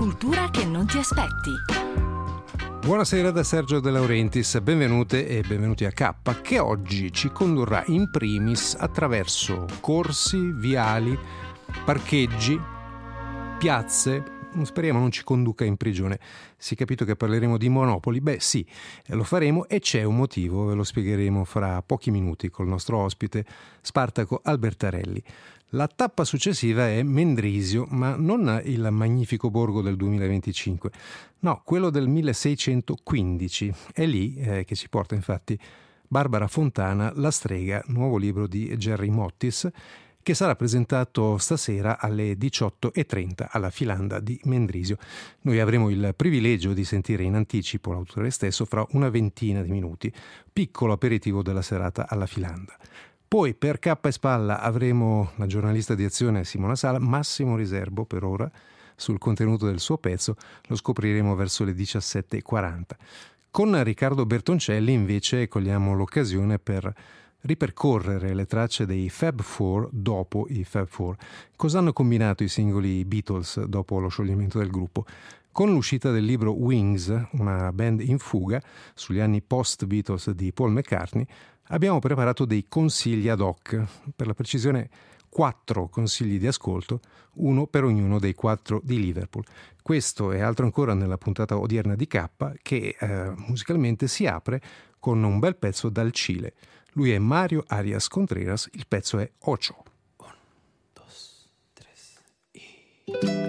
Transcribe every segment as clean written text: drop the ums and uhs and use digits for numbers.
cultura che non ti aspetti. Buonasera da Sergio De Laurentiis, benvenute e benvenuti a K, che oggi ci condurrà in primis attraverso corsi, viali, parcheggi, piazze. Speriamo non ci conduca in prigione. Si è capito che parleremo di Monopoli? Beh sì, lo faremo e c'è un motivo, ve lo spiegheremo fra pochi minuti col nostro ospite Spartaco Albertarelli. La tappa successiva è Mendrisio, ma non il magnifico borgo del 2025, no, quello del 1615. È lì che ci porta infatti Barbara Fontana, La strega, nuovo libro di Gerry Mottis, che sarà presentato stasera alle 18:30 alla Filanda di Mendrisio. Noi avremo il privilegio di sentire in anticipo l'autore stesso fra una ventina di minuti, piccolo aperitivo della serata alla Filanda. Poi per K e Spalla avremo la giornalista di Azione Simona Sala, massimo riservo per ora sul contenuto del suo pezzo, lo scopriremo verso le 17:40. Con Riccardo Bertoncelli invece cogliamo l'occasione per ripercorrere le tracce dei Fab Four dopo i Fab Four. Cosa hanno combinato i singoli Beatles dopo lo scioglimento del gruppo? Con l'uscita del libro Wings, una band in fuga sugli anni post-Beatles di Paul McCartney, abbiamo preparato dei consigli ad hoc, per la precisione 4 consigli di ascolto, uno per ognuno dei 4 di Liverpool. Questo e altro ancora nella puntata odierna di K, che musicalmente si apre con un bel pezzo dal Cile. Lui è Mario Arias Contreras, il pezzo è Ocho. 1, 2, 3,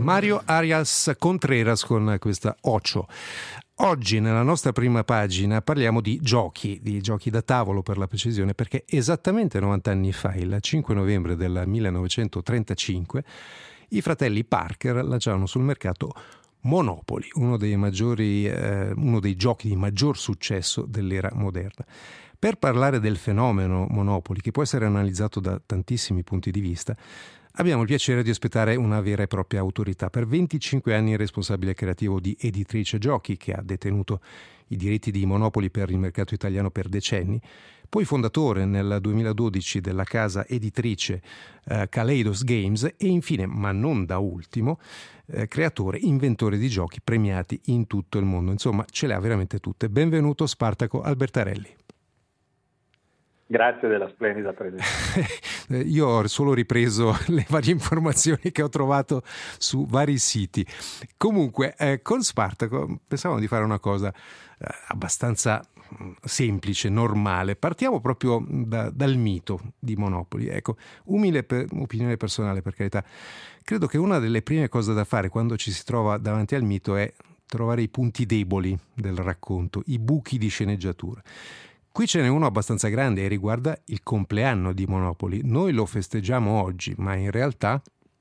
Mario Arias Contreras con questa Ocho. Oggi nella nostra prima pagina parliamo di giochi da tavolo per la precisione, perché esattamente 90 anni fa, il 5 novembre del 1935, i fratelli Parker lanciarono sul mercato Monopoly, uno dei giochi di maggior successo dell'era moderna. Per parlare del fenomeno Monopoly, che può essere analizzato da tantissimi punti di vista, abbiamo il piacere di ospitare una vera e propria autorità. Per 25 anni è responsabile creativo di Editrice Giochi, che ha detenuto i diritti di Monopoly per il mercato italiano per decenni, poi fondatore nel 2012 della casa editrice Kaleidos Games e infine, ma non da ultimo, creatore, inventore di giochi premiati in tutto il mondo. Insomma, ce le ha veramente tutte. Benvenuto Spartaco Albertarelli. Grazie della splendida presenza. Io ho solo ripreso le varie informazioni che ho trovato su vari siti. Comunque, con Spartaco pensavamo di fare una cosa abbastanza semplice, normale. Partiamo proprio dal mito di Monopoly. Ecco, umile opinione personale, per carità. Credo che una delle prime cose da fare quando ci si trova davanti al mito è trovare i punti deboli del racconto, i buchi di sceneggiatura. Qui ce n'è uno abbastanza grande e riguarda il compleanno di Monopoly. Noi lo festeggiamo oggi, ma in realtà...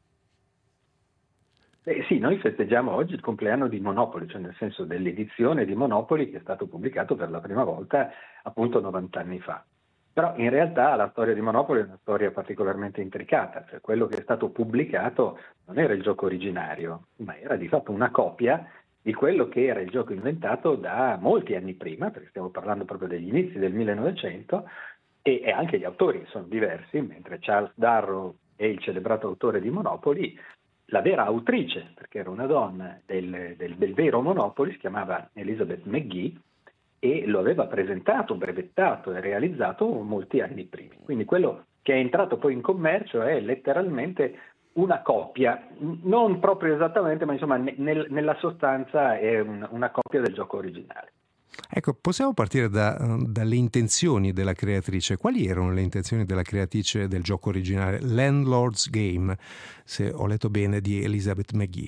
Sì, noi festeggiamo oggi il compleanno di Monopoly, cioè nel senso dell'edizione di Monopoly che è stato pubblicato per la prima volta appunto 90 anni fa. Però in realtà la storia di Monopoly è una storia particolarmente intricata, cioè quello che è stato pubblicato non era il gioco originario, ma era di fatto una copia di quello che era il gioco inventato da molti anni prima, perché stiamo parlando proprio degli inizi del 1900, e anche gli autori sono diversi, mentre Charles Darrow è il celebrato autore di Monopoly, la vera autrice, perché era una donna del vero Monopoly, si chiamava Elizabeth McGee, e lo aveva presentato, brevettato e realizzato molti anni prima. Quindi quello che è entrato poi in commercio è letteralmente una copia, non proprio esattamente, ma insomma nella sostanza è una copia del gioco originale. Ecco, possiamo partire dalle intenzioni della creatrice. Quali erano le intenzioni della creatrice del gioco originale, Landlord's Game, se ho letto bene, di Elizabeth McGee?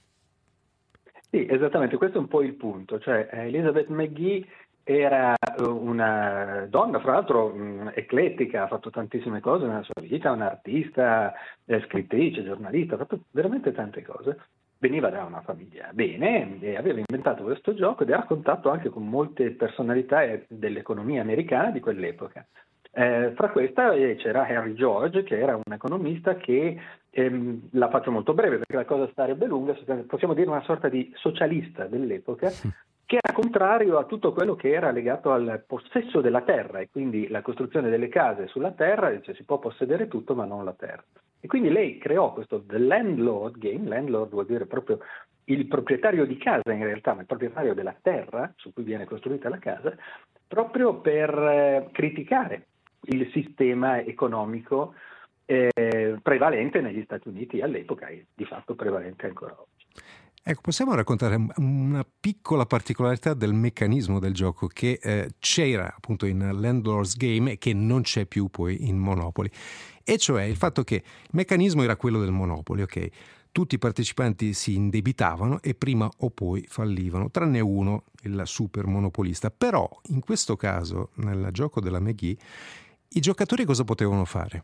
Sì, esattamente, questo è un po' il punto. Cioè, Elizabeth McGee era una donna, fra l'altro eclettica, ha fatto tantissime cose nella sua vita, un'artista, scrittrice, giornalista, ha fatto veramente tante cose. Veniva da una famiglia bene e aveva inventato questo gioco ed era a contatto anche con molte personalità dell'economia americana di quell'epoca. Fra queste c'era Henry George, che era un economista che, la faccio molto breve perché la cosa sarebbe lunga, possiamo dire una sorta di socialista dell'epoca, che era contrario a tutto quello che era legato al possesso della terra e quindi la costruzione delle case sulla terra, dice si può possedere tutto ma non la terra. E quindi lei creò questo The Landlord Game, landlord vuol dire proprio il proprietario di casa in realtà, ma il proprietario della terra su cui viene costruita la casa, proprio per criticare il sistema economico prevalente negli Stati Uniti all'epoca e di fatto prevalente ancora oggi. Ecco, possiamo raccontare una piccola particolarità del meccanismo del gioco che c'era appunto in Landlord's Game e che non c'è più poi in Monopoly, e cioè il fatto che il meccanismo era quello del Monopoly, ok? Tutti i partecipanti si indebitavano e prima o poi fallivano, tranne uno, il super monopolista. Però in questo caso, nel gioco della McGee, i giocatori cosa potevano fare?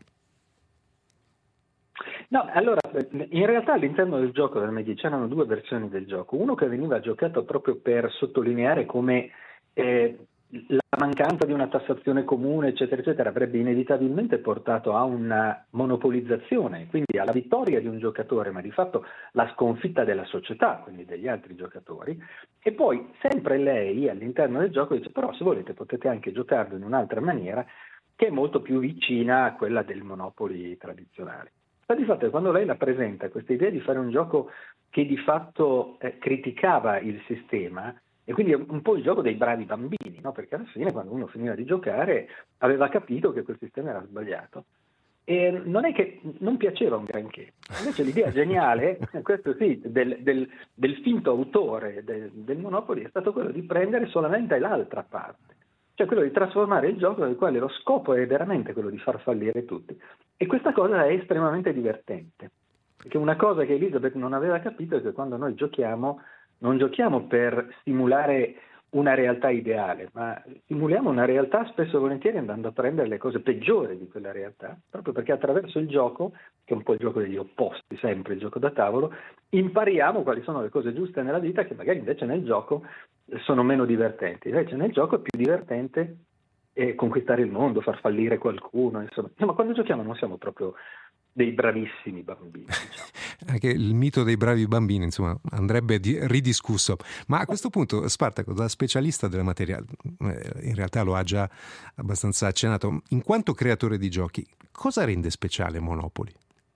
No, allora, in realtà all'interno del gioco della McGee c'erano due versioni del gioco. Uno che veniva giocato proprio per sottolineare come la mancanza di una tassazione comune, eccetera, eccetera, avrebbe inevitabilmente portato a una monopolizzazione, quindi alla vittoria di un giocatore, ma di fatto la sconfitta della società, quindi degli altri giocatori. E poi sempre lei all'interno del gioco dice, però se volete potete anche giocarlo in un'altra maniera che è molto più vicina a quella del Monopoly tradizionale. Sta di fatto che quando lei la presenta questa idea di fare un gioco che di fatto criticava il sistema, e quindi è un po' il gioco dei bravi bambini, no? Perché alla fine quando uno finiva di giocare aveva capito che quel sistema era sbagliato. E non è che non piaceva un granché, invece l'idea geniale, questo sì, del finto autore del Monopoly è stato quello di prendere solamente l'altra parte. Cioè quello di trasformare il gioco nel quale lo scopo è veramente quello di far fallire tutti. E questa cosa è estremamente divertente. Perché una cosa che Elizabeth non aveva capito è che quando noi giochiamo, non giochiamo per simulare una realtà ideale, ma simuliamo una realtà spesso e volentieri andando a prendere le cose peggiori di quella realtà, proprio perché attraverso il gioco, che è un po' il gioco degli opposti, sempre il gioco da tavolo, impariamo quali sono le cose giuste nella vita che magari invece nel gioco sono meno divertenti. Invece nel gioco è più divertente conquistare il mondo, far fallire qualcuno, insomma. Ma quando giochiamo non siamo proprio dei bravissimi bambini, diciamo. Anche il mito dei bravi bambini, insomma, andrebbe ridiscusso. Ma a questo punto, Spartaco, da specialista della materia, in realtà lo ha già abbastanza accennato, in quanto creatore di giochi, cosa rende speciale Monopoly?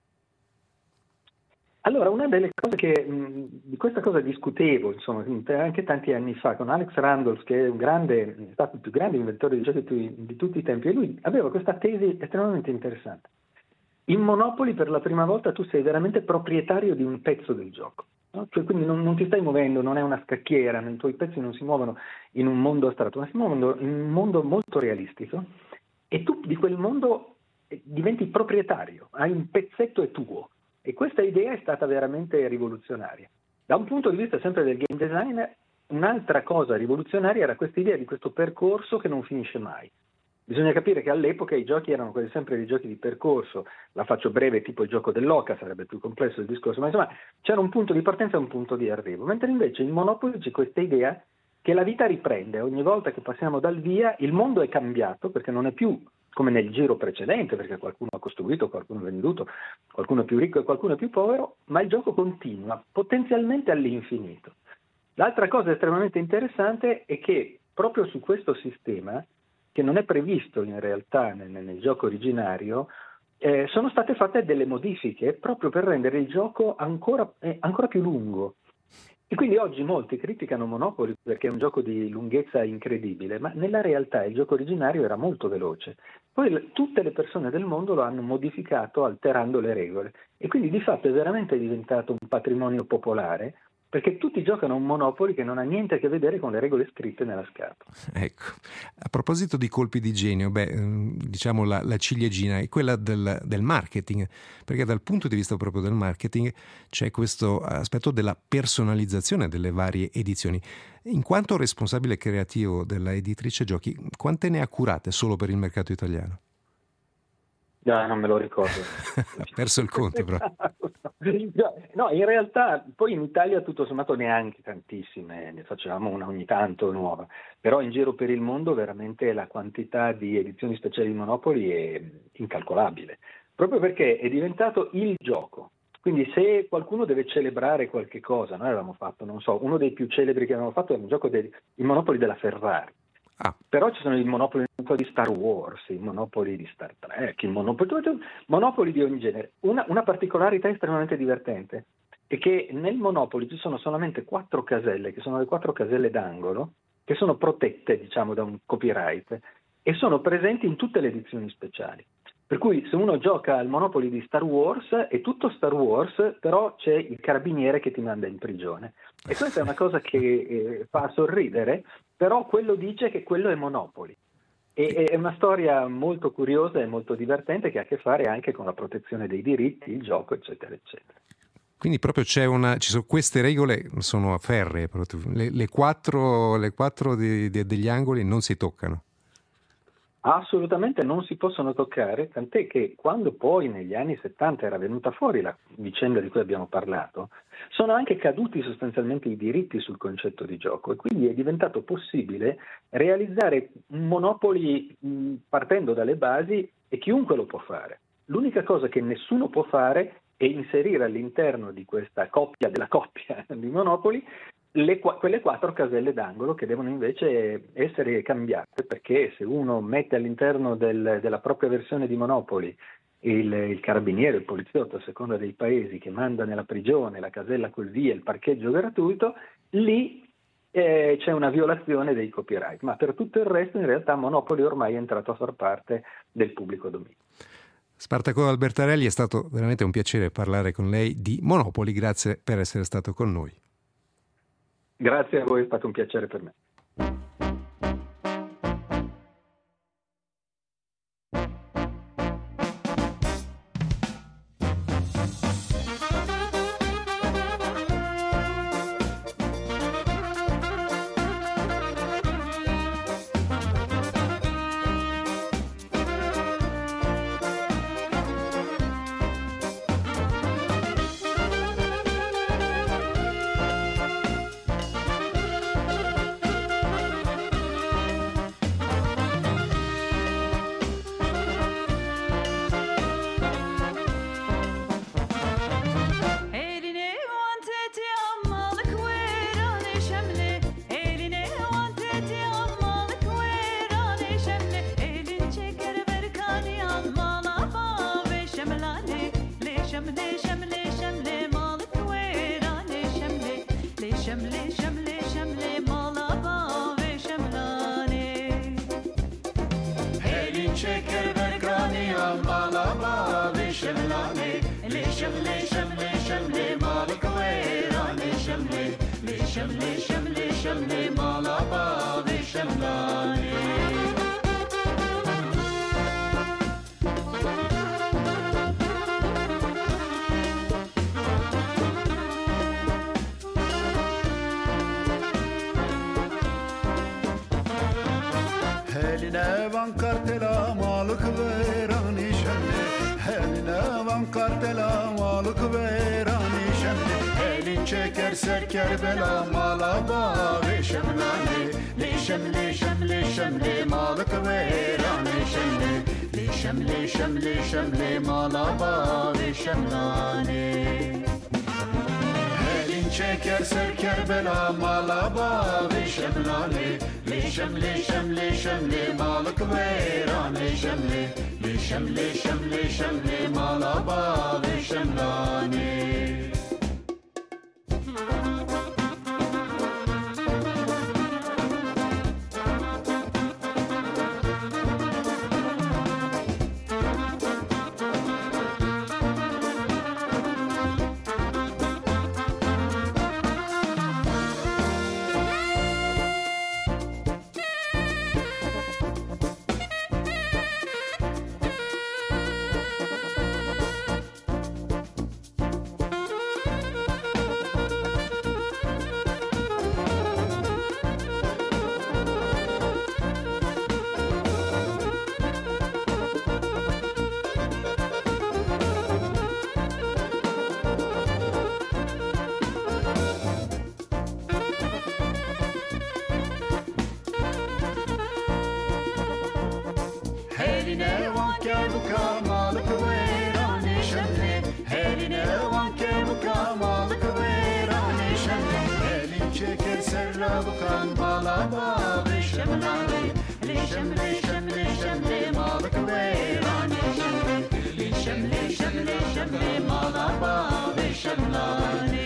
Allora, una delle cose che di questa cosa discutevo, insomma, anche tanti anni fa con Alex Randolph, che è stato il più grande inventore di giochi di tutti i tempi, e lui aveva questa tesi estremamente interessante. In Monopoly per la prima volta tu sei veramente proprietario di un pezzo del gioco, no? Cioè, quindi non ti stai muovendo, non è una scacchiera, i tuoi pezzi non si muovono in un mondo astratto, ma si muovono in un mondo molto realistico e tu di quel mondo diventi proprietario, hai un pezzetto è tuo. E questa idea è stata veramente rivoluzionaria. Da un punto di vista sempre del game design, un'altra cosa rivoluzionaria era questa idea di questo percorso che non finisce mai. Bisogna capire che all'epoca i giochi erano quasi sempre dei giochi di percorso, la faccio breve, tipo il gioco dell'oca, sarebbe più complesso il discorso, ma insomma c'era un punto di partenza e un punto di arrivo, mentre invece in Monopoly c'è questa idea che la vita riprende, ogni volta che passiamo dal via il mondo è cambiato perché non è più come nel giro precedente, perché qualcuno ha costruito, qualcuno ha venduto, qualcuno è più ricco e qualcuno è più povero, ma il gioco continua, potenzialmente all'infinito. L'altra cosa estremamente interessante è che proprio su questo sistema, che non è previsto in realtà nel gioco originario, sono state fatte delle modifiche proprio per rendere il gioco ancora più lungo. E quindi oggi molti criticano Monopoly perché è un gioco di lunghezza incredibile, ma nella realtà il gioco originario era molto veloce. Poi tutte le persone del mondo lo hanno modificato alterando le regole e quindi di fatto è veramente diventato un patrimonio popolare, perché tutti giocano a un Monopoly che non ha niente a che vedere con le regole scritte nella scatola. Ecco, a proposito di colpi di genio, diciamo la ciliegina è quella del marketing, perché dal punto di vista proprio del marketing c'è questo aspetto della personalizzazione delle varie edizioni. In quanto responsabile creativo della editrice giochi, quante ne ha curate solo per il mercato italiano? Non me lo ricordo. Ha perso il conto, però. No, in realtà poi in Italia tutto sommato neanche tantissime, ne facevamo una ogni tanto nuova, però in giro per il mondo veramente la quantità di edizioni speciali di Monopoly è incalcolabile, proprio perché è diventato il gioco. Quindi se qualcuno deve celebrare qualche cosa, noi avevamo fatto, non so, uno dei più celebri che avevamo fatto era un gioco il Monopoly della Ferrari. Però ci sono i Monopoli di Star Wars, i Monopoli di Star Trek, i Monopoli di ogni genere. Una particolarità estremamente divertente è che nel Monopoli ci sono solamente 4 caselle, che sono le 4 caselle d'angolo, che sono protette, diciamo, da un copyright e sono presenti in tutte le edizioni speciali. Per cui se uno gioca al Monopoly di Star Wars è tutto Star Wars, però c'è il carabiniere che ti manda in prigione. E questa è una cosa che fa sorridere, però quello dice che quello è Monopoly. E è una storia molto curiosa e molto divertente che ha a che fare anche con la protezione dei diritti, il gioco, eccetera, eccetera. Quindi proprio ci sono queste regole, sono ferree, le quattro degli angoli non si toccano. Assolutamente non si possono toccare, tant'è che quando poi negli anni 70 era venuta fuori la vicenda di cui abbiamo parlato, sono anche caduti sostanzialmente i diritti sul concetto di gioco e quindi è diventato possibile realizzare un Monopoly partendo dalle basi e chiunque lo può fare. L'unica cosa che nessuno può fare è inserire all'interno di questa della coppia di Monopoly quelle 4 caselle d'angolo che devono invece essere cambiate, perché se uno mette all'interno della propria versione di Monopoly il carabiniere, il poliziotto, a seconda dei paesi, che manda nella prigione la casella col via, il parcheggio gratuito, lì c'è una violazione dei copyright, ma per tutto il resto in realtà Monopoly ormai è entrato a far parte del pubblico dominio. Spartaco Albertarelli, è stato veramente un piacere parlare con lei di Monopoly, grazie per essere stato con noi. Grazie a voi, è stato un piacere per me. شكر بركاني مالابا بشملاني لي شملي شملي شملي مالك ويراني شملي لي شملي شملي شملي مالابا بشملاني هلنا بانكرتلا مالك بيراني شملي هلنا بانكرتلا مالك بيراني شملي هلين شكر سكر بلا مالابا بشملاني لي شملي شملي شملي مالك بيراني شملي لي شملي شملي شملي مالابا بشملاني شكر سكر بلا مالابا بشملاني لي شملي شملي شملي مالك ويراني شملي لي شملي شملي شملي مالابا بشملاني Bukan malaba bishemlani li shemli shemli shemli malak weirani shemli li shemli shemli shemli malaba bishemlani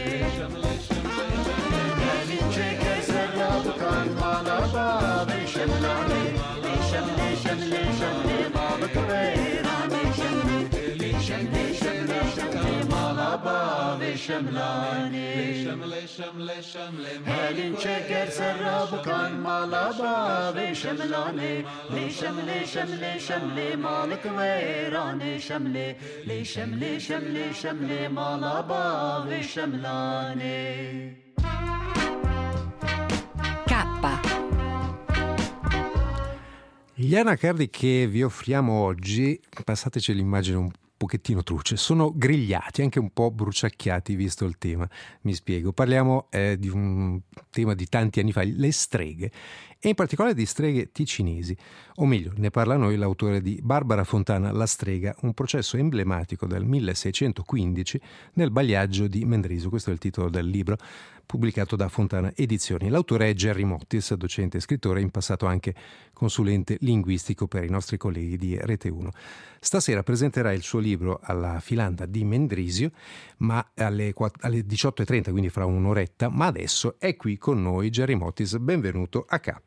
li cheker serra bukan malaba bishemlani li shemli shemli shemli malak weirani shemli li shemli shemli shemli malaba bishemlani هلين شكر سراب كان مالابا بشملاني لي شملي شملي شملي مالك ويراني شملي لي شملي شملي شملي مالابا بشملاني Gli anacardi che vi offriamo oggi, passateci l'immagine un pochettino truce, sono grigliati, anche un po' bruciacchiati visto il tema. Mi spiego, parliamo di un tema di tanti anni fa, le streghe, e in particolare di streghe ticinesi, o meglio, ne parla a noi l'autore di Barbara Fontana, La strega, un processo emblematico del 1615 nel bagliaggio di Mendrisio. Questo è il titolo del libro pubblicato da Fontana Edizioni. L'autore è Gerry Mottis, docente e scrittore, in passato anche consulente linguistico per i nostri colleghi di Rete 1. Stasera presenterà il suo libro alla Filanda di Mendrisio, ma alle 18.30, quindi fra un'oretta, ma adesso è qui con noi Gerry Mottis. Benvenuto a K.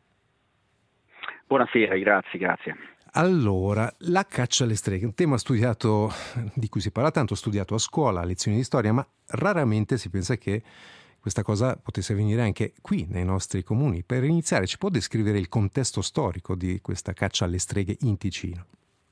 Buonasera, grazie. Allora, la caccia alle streghe, un tema studiato, di cui si parla tanto, studiato a scuola, a lezioni di storia, ma raramente si pensa che questa cosa potesse avvenire anche qui, nei nostri comuni. Per iniziare, ci può descrivere il contesto storico di questa caccia alle streghe in Ticino?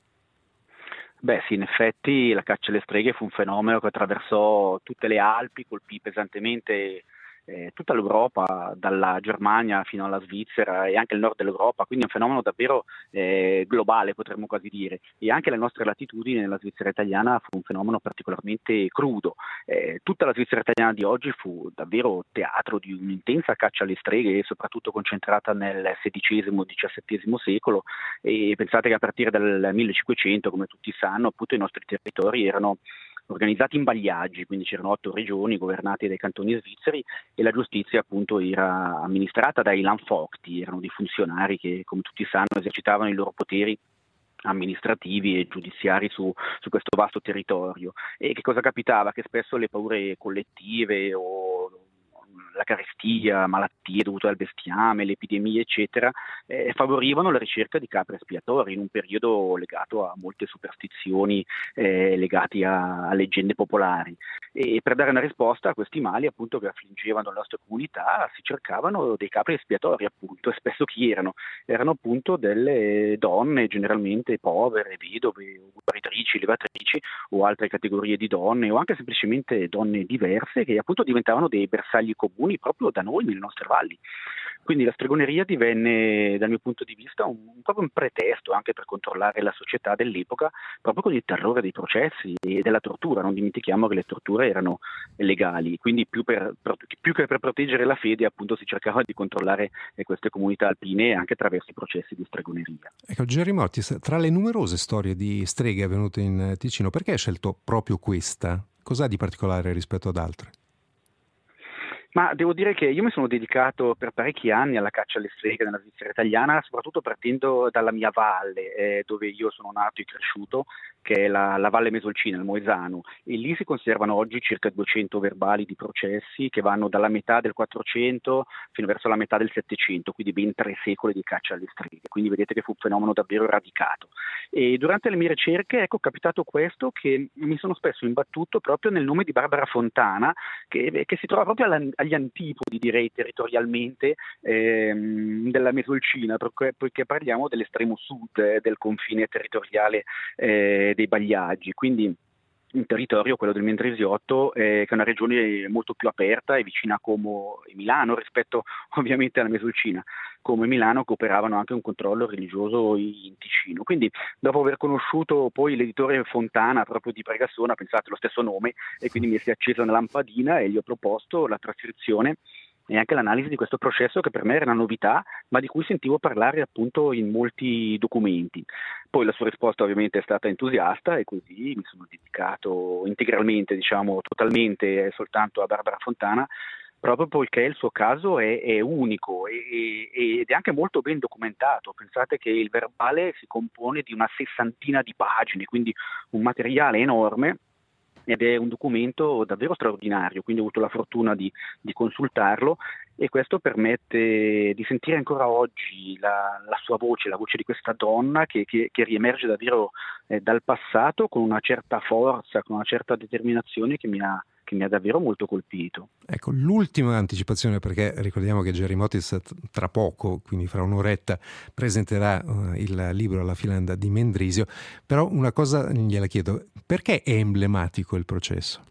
Beh sì, in effetti la caccia alle streghe fu un fenomeno che attraversò tutte le Alpi, colpì pesantemente tutta l'Europa, dalla Germania fino alla Svizzera e anche il nord dell'Europa, quindi è un fenomeno davvero globale, potremmo quasi dire, e anche le nostre latitudini nella Svizzera italiana fu un fenomeno particolarmente crudo. Tutta la Svizzera italiana di oggi fu davvero teatro di un'intensa caccia alle streghe, soprattutto concentrata nel XVI-XVII secolo, e pensate che a partire dal 1500, come tutti sanno, appunto i nostri territori erano organizzati in bagliaggi, quindi c'erano 8 regioni governate dai cantoni svizzeri e la giustizia appunto era amministrata dai Landvogti, erano dei funzionari che, come tutti sanno, esercitavano i loro poteri amministrativi e giudiziari su questo vasto territorio. E che cosa capitava? Che spesso le paure collettive o la carestia, malattie dovute al bestiame, le epidemie, eccetera, favorivano la ricerca di capri espiatori in un periodo legato a molte superstizioni legati a leggende popolari. E per dare una risposta a questi mali, appunto, che affliggevano la nostra comunità, si cercavano dei capri espiatori, appunto, e spesso chi erano? Erano appunto delle donne, generalmente povere, vedove, guaritrici, levatrici o altre categorie di donne, o anche semplicemente donne diverse che appunto diventavano dei bersagli comuni proprio da noi, nelle nostre valli. Quindi la stregoneria divenne, dal mio punto di vista, proprio un pretesto anche per controllare la società dell'epoca, proprio con il terrore dei processi e della tortura. Non dimentichiamo che le torture erano legali, quindi più che per proteggere la fede, appunto, si cercava di controllare queste comunità alpine anche attraverso i processi di stregoneria. Ecco, Gerry Mottis, tra le numerose storie di streghe avvenute in Ticino, perché hai scelto proprio questa? Cos'ha di particolare rispetto ad altre? Ma devo dire che io mi sono dedicato per parecchi anni alla caccia alle streghe nella Svizzera italiana, soprattutto partendo dalla mia valle, dove io sono nato e cresciuto, che è la Valle Mesolcina, il Moesano, e lì si conservano oggi circa 200 verbali di processi che vanno dalla metà del 400 fino verso la metà del 700, quindi ben 3 secoli di caccia alle streghe, quindi vedete che fu un fenomeno davvero radicato. E durante le mie ricerche, ecco, è capitato questo, che mi sono spesso imbattuto proprio nel nome di Barbara Fontana, che si trova proprio agli antipodi, direi, territorialmente della Mesolcina, poiché parliamo dell'estremo sud del confine territoriale dei Bagliaggi, quindi un territorio, quello del Mendrisiotto, che è una regione molto più aperta e vicina a Como e Milano rispetto ovviamente alla Mesolcina. Como e Milano cooperavano anche un controllo religioso in Ticino. Quindi dopo aver conosciuto poi l'editore Fontana proprio di Pregassona, pensate, lo stesso nome, e quindi mi si è accesa una lampadina e gli ho proposto la trascrizione e anche l'analisi di questo processo, che per me era una novità, ma di cui sentivo parlare appunto in molti documenti. Poi la sua risposta ovviamente è stata entusiasta e così mi sono dedicato integralmente, diciamo totalmente, soltanto a Barbara Fontana, proprio poiché il suo caso è unico ed è anche molto ben documentato. Pensate che il verbale si compone di una 60ina di pagine, quindi un materiale enorme, ed è un documento davvero straordinario, quindi ho avuto la fortuna di consultarlo, e questo permette di sentire ancora oggi la sua voce, la voce di questa donna che riemerge davvero dal passato con una certa forza, con una certa determinazione che mi ha davvero molto colpito. Ecco, l'ultima anticipazione, perché ricordiamo che Gerry Mottis tra poco, quindi fra un'oretta, presenterà il libro alla Filanda di Mendrisio, però una cosa gliela chiedo: perché è emblematico il processo?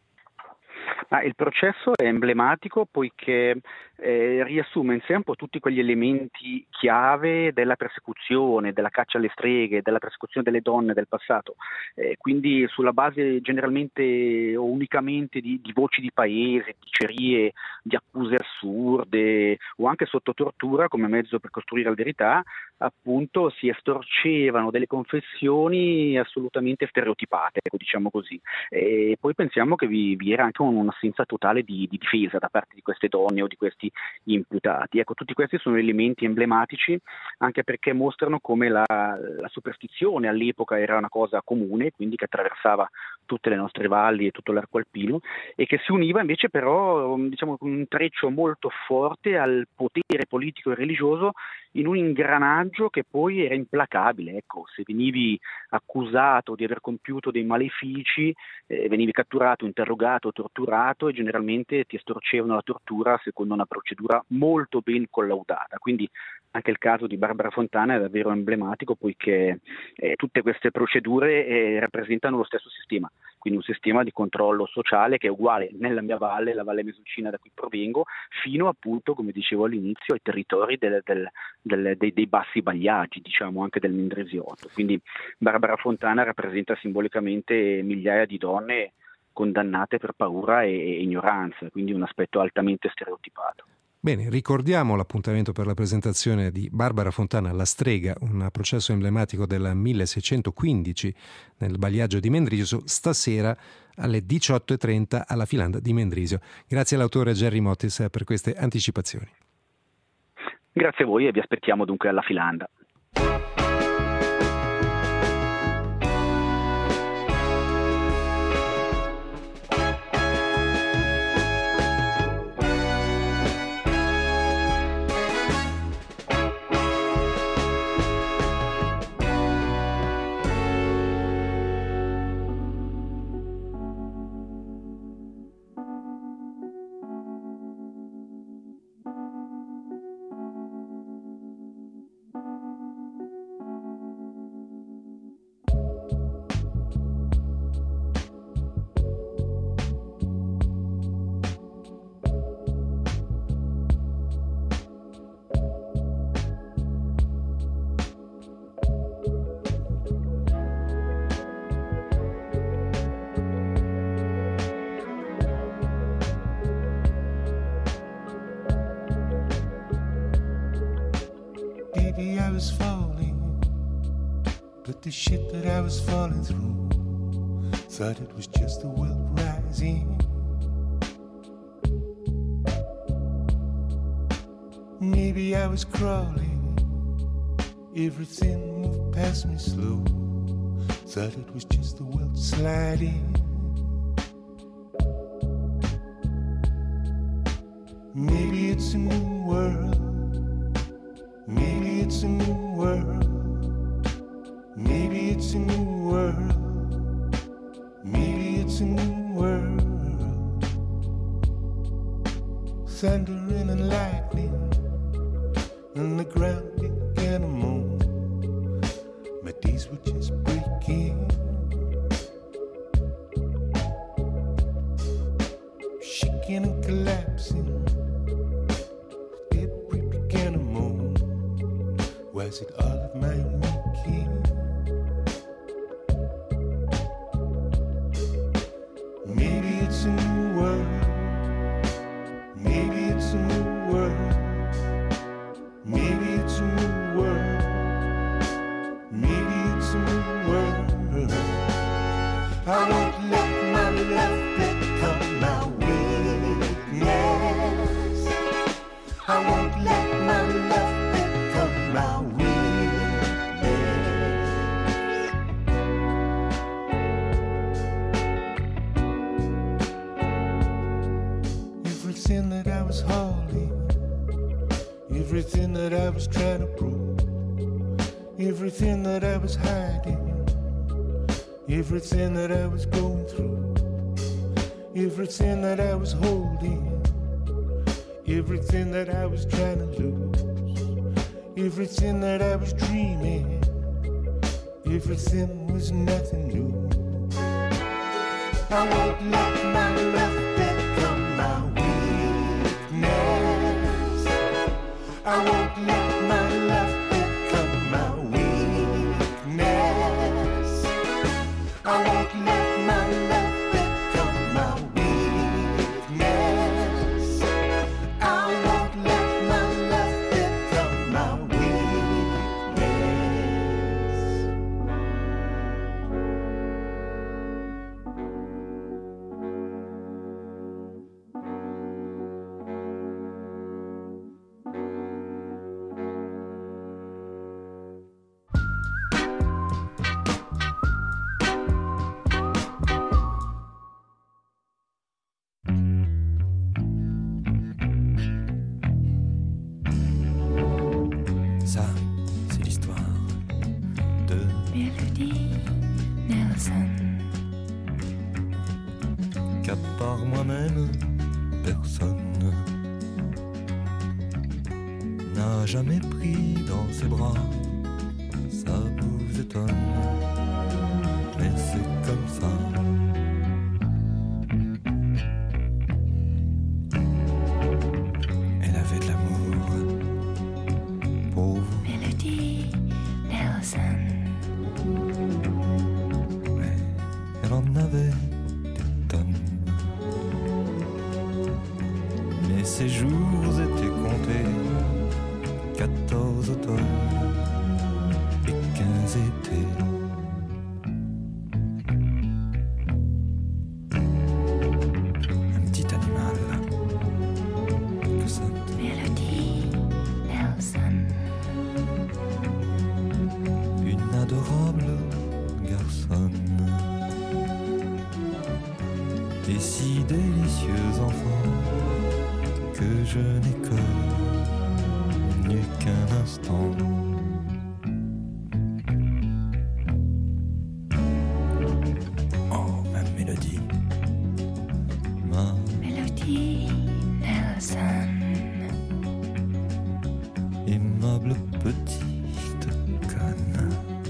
Il processo è emblematico poiché riassume in sé un po' tutti quegli elementi chiave della persecuzione, della caccia alle streghe, della persecuzione delle donne del passato, quindi sulla base generalmente o unicamente di voci di paese, dicerie, di accuse assurde o anche sotto tortura come mezzo per costruire la verità, appunto si estorcevano delle confessioni assolutamente stereotipate, ecco, diciamo così. E poi pensiamo che vi era anche un'assenza totale di difesa da parte di queste donne o di questi imputati. Ecco, tutti questi sono elementi emblematici, anche perché mostrano come la superstizione all'epoca era una cosa comune, quindi che attraversava tutte le nostre valli e tutto l'arco alpino, e che si univa invece però, diciamo, con un treccio molto forte al potere politico e religioso, in un ingranaggio che poi era implacabile. Ecco, se venivi accusato di aver compiuto dei malefici, venivi catturato, interrogato, torturato, e generalmente ti estorcevano la tortura secondo una procedura molto ben collaudata. Quindi anche il caso di Barbara Fontana è davvero emblematico, poiché tutte queste procedure rappresentano lo stesso sistema, quindi un sistema di controllo sociale che è uguale nella mia valle, la Valle Mesolcina da cui provengo, fino appunto, come dicevo all'inizio, ai territori dei bassi bagliaggi, diciamo anche del Mendrisiotto. Quindi Barbara Fontana rappresenta simbolicamente migliaia di donne condannate per paura e ignoranza, quindi un aspetto altamente stereotipato. Bene, ricordiamo l'appuntamento per la presentazione di Barbara Fontana, La strega, un processo emblematico del 1615 nel Bagliaggio di Mendrisio, stasera alle 18:30 alla Filanda di Mendrisio. Grazie all'autore Gerry Mottis per queste anticipazioni. Grazie a voi e vi aspettiamo dunque alla Filanda. falling, but the shit that I was falling through, thought it was just the world rising. Maybe I was crawling, everything moved past me slow, thought it was just the world sliding. Maybe it's a new world, maybe it's a new world, maybe it's a new world, maybe it's a new world. Thundering and lightning, and the ground began to moan. My days were just breaking, shaking and collapsing. Debris began to moan. Was it all of my making? Maybe it's a new world, maybe it's a new world, maybe it's a new world, maybe it's a new world. I won't let my love become my weakness. I won't let my love become my weakness. Everything that I was hauling, everything that I was trying to prove, everything that I was hiding, everything that I was going through, everything that I was holding, everything that I was trying to lose, everything that I was dreaming, everything was nothing new. I won't let my love become my weakness. I won't let my love become my weakness. I won't let my love become my weakness. I won't let my love become my weakness. Ça, c'est l'histoire de Melody Nelson. qu'à part moi-même, personne n'a jamais pris dans ses bras. Ça vous étonne, mais c'est comme ça. Elle avait de l'amour pour vous. Melody Nelson. Ouais, elle en avait des tonnes. Mais ses jours étaient comptés. 14 automnes et 15 étés. Un petit animal que ça. Melody Nelson. Une adorable garçonne. Et si délicieux enfant que je n'ai connu qu'un instant. Oh, ma mélodie, ma Melody Nelson. aimable petite conne.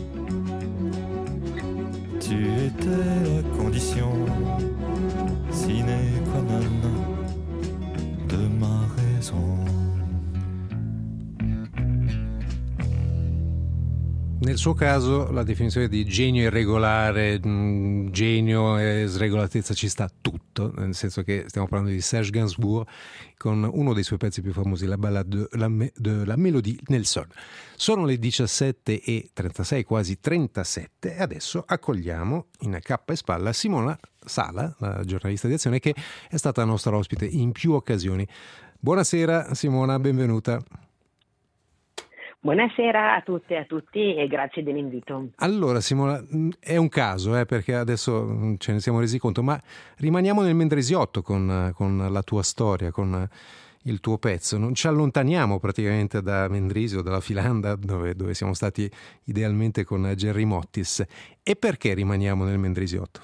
Tu étais la condition sine qua non de ma raison. nel suo caso la definizione di genio irregolare, genio e sregolatezza ci sta tutto, nel senso che stiamo parlando di Serge Gainsbourg con uno dei suoi pezzi più famosi, la ballade de la Mélodie Nelson. Sono le 17:36, quasi 37, e adesso accogliamo in cappa e spalla Simona Sala, la giornalista di Azione, che è stata nostra ospite in più occasioni. Buonasera Simona, benvenuta. Buonasera a tutte e a tutti e grazie dell'invito. Allora Simona, è un caso perché adesso ce ne siamo resi conto, ma rimaniamo nel Mendrisiotto con la tua storia, con il tuo pezzo. Non ci allontaniamo praticamente da Mendrisio, dalla Filanda, dove siamo stati idealmente con Gerry Mottis. E perché rimaniamo nel Mendrisiotto?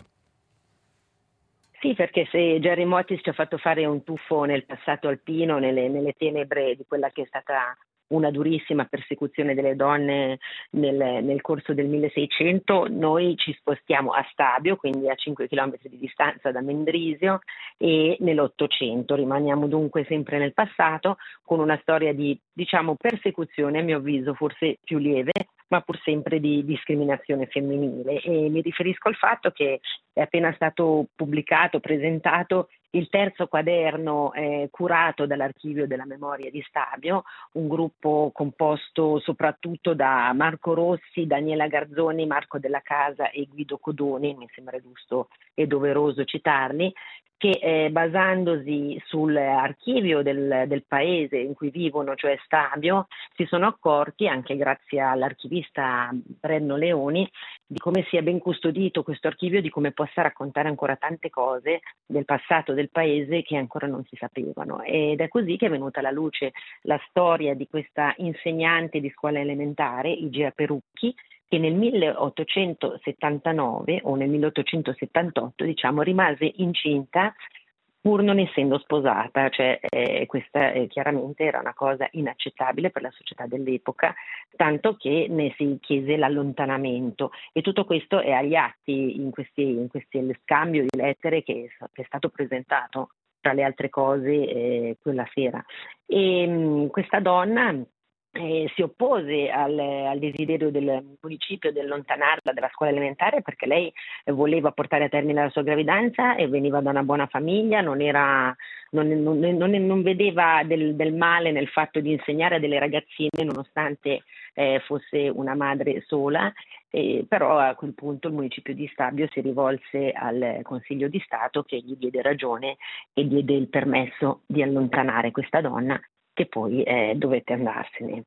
Sì, perché se Gerry Mottis ci ha fatto fare un tuffo nel passato alpino, nelle tenebre di quella che è stata una durissima persecuzione delle donne nel corso del 1600, noi ci spostiamo a Stabio, quindi a 5 chilometri di distanza da Mendrisio, e nell'Ottocento. Rimaniamo dunque sempre nel passato, con una storia di, persecuzione, a mio avviso, forse più lieve, ma pur sempre di discriminazione femminile. E mi riferisco al fatto che è appena stato pubblicato, presentato, il terzo quaderno curato dall'Archivio della Memoria di Stabio, un gruppo composto soprattutto da Marco Rossi, Daniela Garzoni, Marco Della Casa e Guido Codoni, mi sembra giusto e doveroso citarli, che basandosi sull'archivio del paese in cui vivono, cioè Stabio, si sono accorti, anche grazie all'archivista Brenno Leoni, di come sia ben custodito questo archivio, di come possa raccontare ancora tante cose del passato del paese che ancora non si sapevano. Ed è così che è venuta alla luce la storia di questa insegnante di scuola elementare, Igia Perucchi, che nel 1879 o nel 1878 rimase incinta pur non essendo sposata, questa chiaramente era una cosa inaccettabile per la società dell'epoca, tanto che ne si chiese l'allontanamento, e tutto questo è agli atti in questi scambio di lettere che è stato presentato tra le altre cose quella sera. E questa donna si oppose al desiderio del municipio di allontanarla dalla scuola elementare, perché lei voleva portare a termine la sua gravidanza e veniva da una buona famiglia, non vedeva del male nel fatto di insegnare a delle ragazzine nonostante fosse una madre sola, però a quel punto il municipio di Stabio si rivolse al Consiglio di Stato, che gli diede ragione e diede il permesso di allontanare questa donna, che poi dovette andarsene.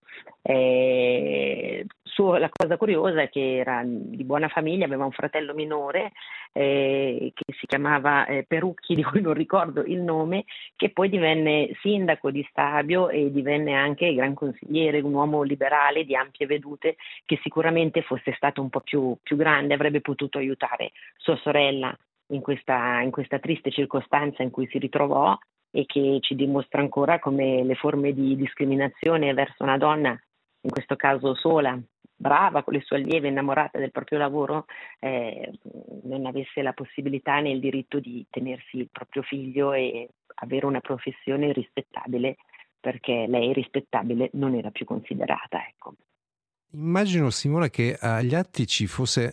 La cosa curiosa è che era di buona famiglia, aveva un fratello minore che si chiamava Perucchi, di cui non ricordo il nome, che poi divenne sindaco di Stabio e divenne anche gran consigliere, un uomo liberale di ampie vedute, che sicuramente fosse stato un po' più grande avrebbe potuto aiutare sua sorella in questa triste circostanza in cui si ritrovò, e che ci dimostra ancora come le forme di discriminazione verso una donna, in questo caso sola, brava, con le sue allieve, innamorata del proprio lavoro, non avesse la possibilità né il diritto di tenersi il proprio figlio e avere una professione rispettabile, perché lei rispettabile non era più considerata. Ecco. Immagino, Simona, che agli atti ci fosse,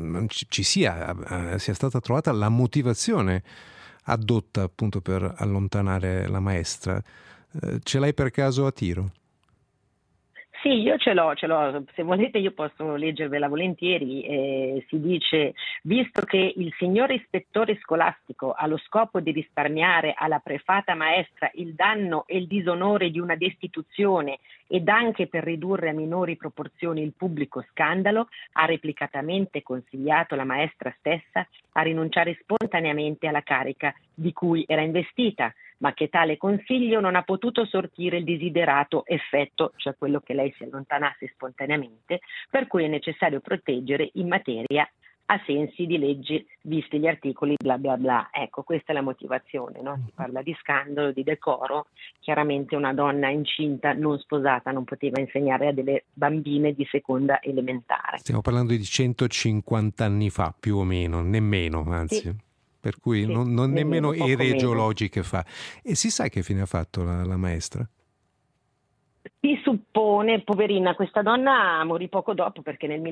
sia stata trovata la motivazione addotta appunto per allontanare la maestra. Ce l'hai per caso a tiro? Sì, io ce l'ho, se volete io posso leggervela volentieri. Si dice: visto che il signor ispettore scolastico ha lo scopo di risparmiare alla prefata maestra il danno e il disonore di una destituzione ed anche per ridurre a minori proporzioni il pubblico scandalo, ha replicatamente consigliato la maestra stessa a rinunciare spontaneamente alla carica di cui era investita, ma che tale consiglio non ha potuto sortire il desiderato effetto, cioè quello che lei si allontanasse spontaneamente, per cui è necessario proteggere in materia a sensi di legge, visti gli articoli bla bla bla. Ecco, questa è la motivazione, no? Si parla di scandalo, di decoro. Chiaramente una donna incinta, non sposata, non poteva insegnare a delle bambine di seconda elementare. Stiamo parlando di 150 anni fa, più o meno, nemmeno, anzi. Sì. Per cui sì, non nemmeno ere meno. geologiche fa. E si sa che fine ha fatto la maestra? Si suppone, poverina, questa donna morì poco dopo perché nel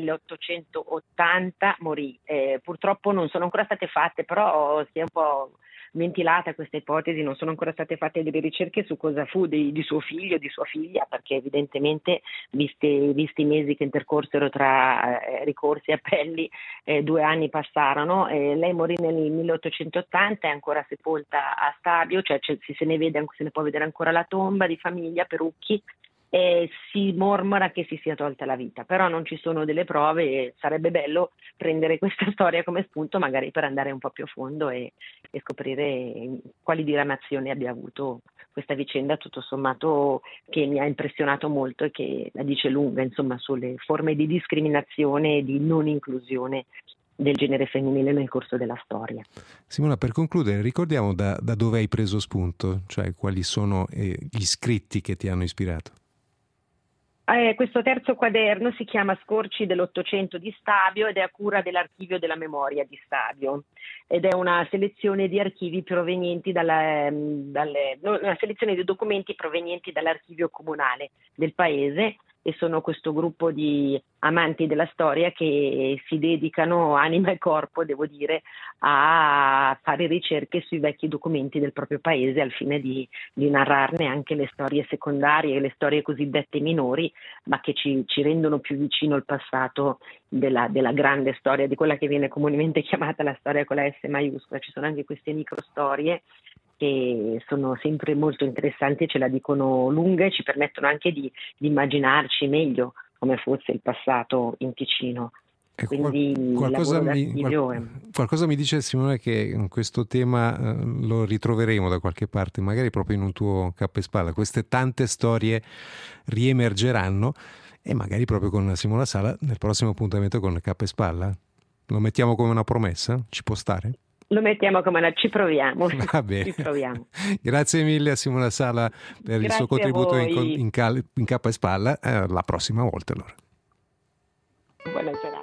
1880 morì. Purtroppo non sono ancora state fatte, però si è un po' ventilata questa ipotesi, non sono ancora state fatte delle ricerche su cosa fu di suo figlio, di sua figlia, perché evidentemente, visti i mesi che intercorsero tra ricorsi e appelli, 2 anni passarono. Lei morì nel 1880, è ancora sepolta a Stabio, cioè se ne può vedere ancora la tomba di famiglia, Perucchi. Si mormora che si sia tolta la vita, però non ci sono delle prove e sarebbe bello prendere questa storia come spunto magari per andare un po' più a fondo e scoprire quali diramazioni abbia avuto questa vicenda, tutto sommato, che mi ha impressionato molto e che la dice lunga, insomma, sulle forme di discriminazione e di non inclusione del genere femminile nel corso della storia. Simona, per concludere, ricordiamo da dove hai preso spunto, cioè quali sono gli scritti che ti hanno ispirato. Questo terzo quaderno si chiama Scorci dell'Ottocento di Stabio ed è a cura dell'Archivio della Memoria di Stabio ed è una selezione di archivi provenienti una selezione di documenti provenienti dall'archivio comunale del paese, e sono questo gruppo di amanti della storia che si dedicano anima e corpo, devo dire, a fare ricerche sui vecchi documenti del proprio paese al fine di narrarne anche le storie secondarie, le storie cosiddette minori, ma che ci rendono più vicino il passato della grande storia, di quella che viene comunemente chiamata la storia con la S maiuscola. Ci sono anche queste microstorie che sono sempre molto interessanti e ce la dicono lunga e ci permettono anche di immaginarci meglio come fosse il passato in Ticino. Quindi qualcosa mi dice, Simone, che questo tema lo ritroveremo da qualche parte, magari proprio in un tuo capo e spalla. Queste tante storie riemergeranno e magari proprio con Simona Sala nel prossimo appuntamento con Capo e Spalla. Lo mettiamo come una promessa? Ci può stare? Lo mettiamo come ci proviamo. Va bene. Ci proviamo. Grazie mille a Simona Sala per il suo contributo in Capo e Spalla. La prossima volta allora. Buona serata.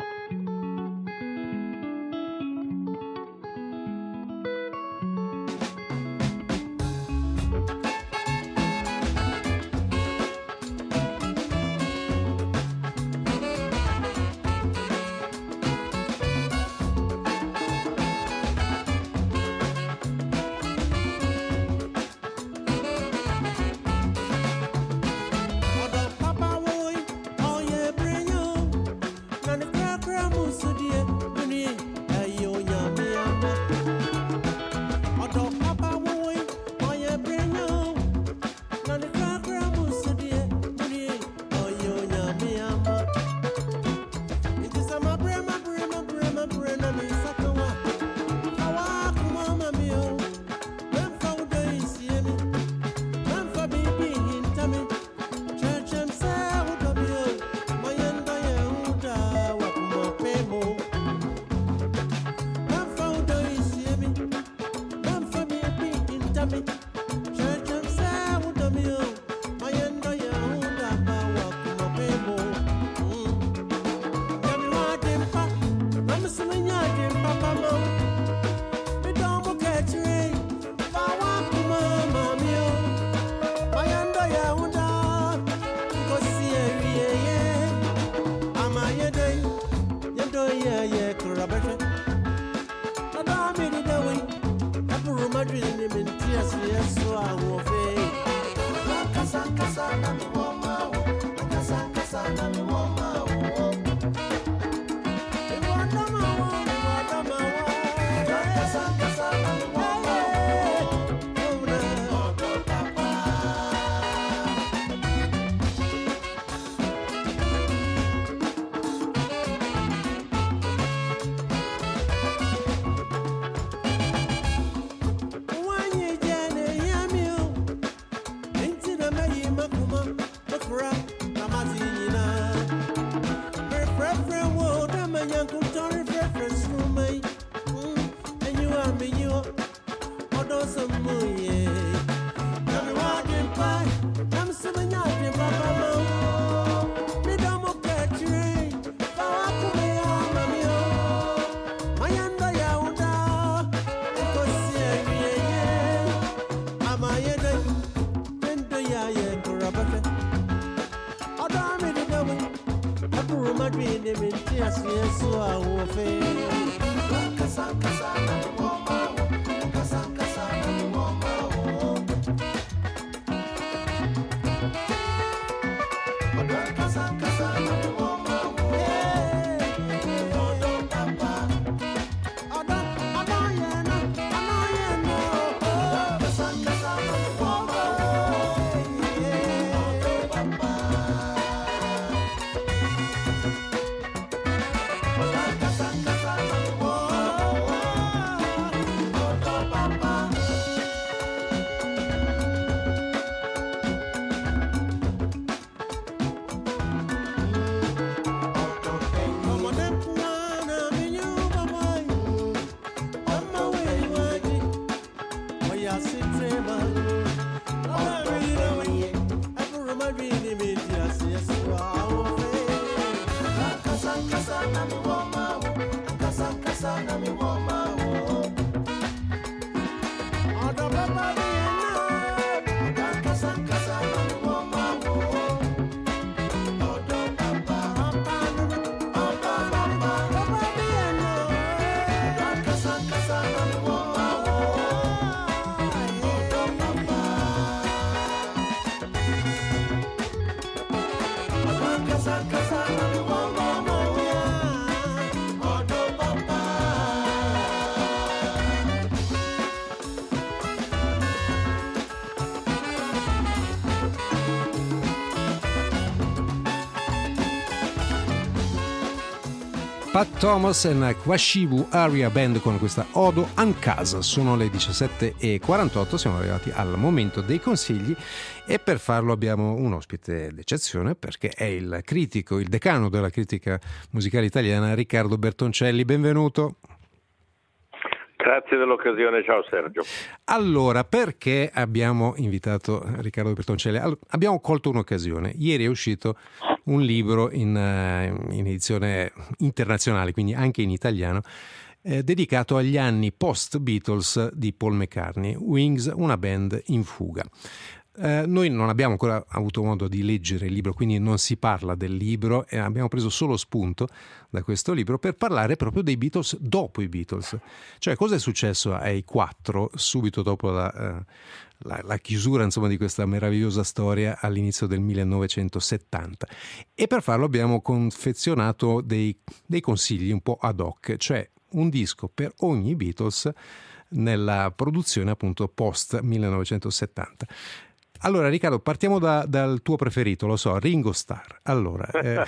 Pat Thomas e Kwashibu Area Band con questa Odo Ankasa. Sono le 17:48, siamo arrivati al momento dei consigli e per farlo abbiamo un ospite d'eccezione perché è il critico, il decano della critica musicale italiana, Riccardo Bertoncelli. Benvenuto. Grazie dell'occasione, ciao Sergio. Allora, perché abbiamo invitato Riccardo Bertoncelli? Abbiamo colto un'occasione. Ieri è uscito un libro in edizione internazionale, quindi anche in italiano, dedicato agli anni post-Beatles di Paul McCartney, Wings, una band in fuga. Noi non abbiamo ancora avuto modo di leggere il libro, quindi non si parla del libro e abbiamo preso solo spunto da questo libro per parlare proprio dei Beatles dopo i Beatles, cioè cosa è successo ai quattro subito dopo la chiusura, insomma, di questa meravigliosa storia all'inizio del 1970. E per farlo abbiamo confezionato dei consigli un po' ad hoc, cioè un disco per ogni Beatles nella produzione appunto post 1970. Allora Riccardo, partiamo dal tuo preferito, lo so, Ringo Starr. Allora,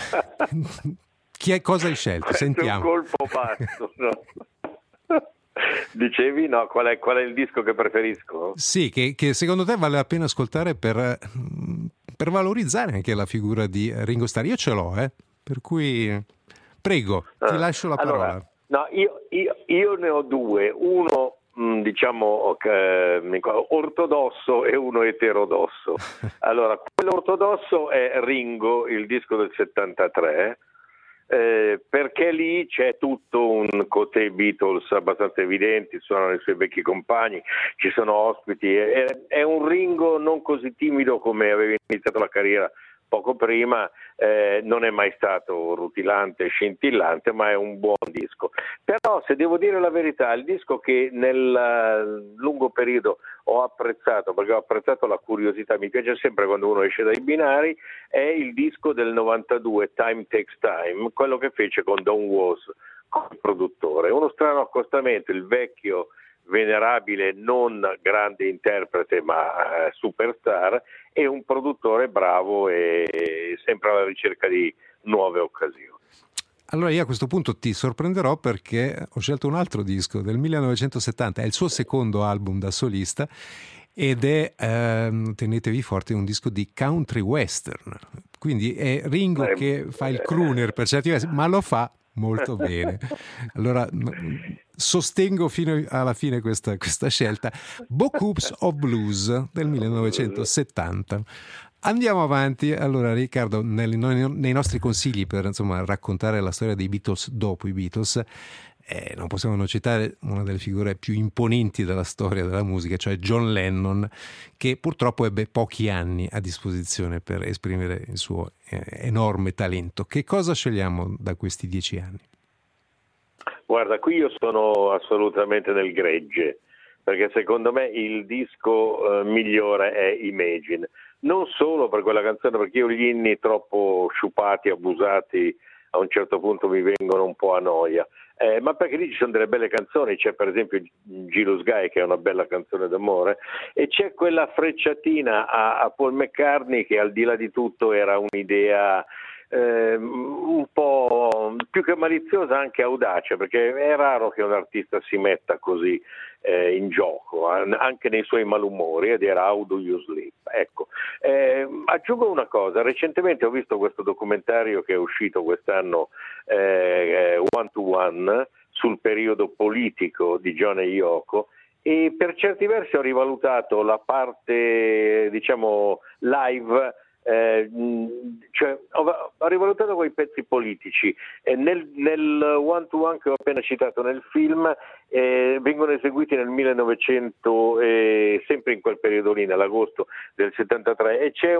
cosa hai scelto? Sentiamo. È un colpo basso, no? Dicevi, no? Qual è il disco che preferisco? Sì, che secondo te vale la pena ascoltare per valorizzare anche la figura di Ringo Starr. Io ce l'ho, per cui prego, ti lascio la parola. Allora, no, io ne ho due, uno diciamo ortodosso e uno eterodosso. Allora, quello ortodosso è Ringo, il disco del 73, perché lì c'è tutto un côté Beatles abbastanza evidente, suonano i suoi vecchi compagni, ci sono ospiti, è un Ringo non così timido come aveva iniziato la carriera poco prima, non è mai stato rutilante, scintillante, ma è un buon disco. Però, se devo dire la verità, il disco che nel lungo periodo ho apprezzato, perché ho apprezzato la curiosità, mi piace sempre quando uno esce dai binari, è il disco del 92, Time Takes Time, quello che fece con Don Was come produttore. Uno strano accostamento, il vecchio venerabile, non grande interprete ma superstar, e un produttore bravo e sempre alla ricerca di nuove occasioni. Allora io a questo punto ti sorprenderò perché ho scelto un altro disco del 1970, è il suo secondo album da solista ed è, tenetevi forte, un disco di country western, quindi è Ringo che fa il crooner per certi versi, ma lo fa molto bene. Allora sostengo fino alla fine questa scelta. Bocoops of Blues del 1970. Andiamo avanti. Allora Riccardo, nei nostri consigli per raccontare la storia dei Beatles dopo i Beatles, non possiamo non citare una delle figure più imponenti della storia della musica, cioè John Lennon, che purtroppo ebbe pochi anni a disposizione per esprimere il suo enorme talento. Che cosa scegliamo da questi 10 anni? Guarda, qui io sono assolutamente nel gregge, perché secondo me il disco migliore è Imagine. Non solo per quella canzone, perché io gli inni troppo sciupati, abusati, a un certo punto mi vengono un po' a noia, ma perché lì ci sono delle belle canzoni. C'è per esempio Jealous Guy, che è una bella canzone d'amore, e c'è quella frecciatina a Paul McCartney che al di là di tutto era un'idea un po' più che maliziosa, anche audace, perché è raro che un artista si metta così in gioco, anche nei suoi malumori, ed era How Do You Sleep. Ecco, aggiungo una cosa: recentemente ho visto questo documentario che è uscito quest'anno, One to One, sul periodo politico di John e Yoko, e per certi versi ho rivalutato la parte, diciamo, live. Cioè ho rivalutato quei pezzi politici. Nel One to One che ho appena citato nel film vengono eseguiti nel 1900, sempre in quel periodo lì, nell'agosto del 73, e c'è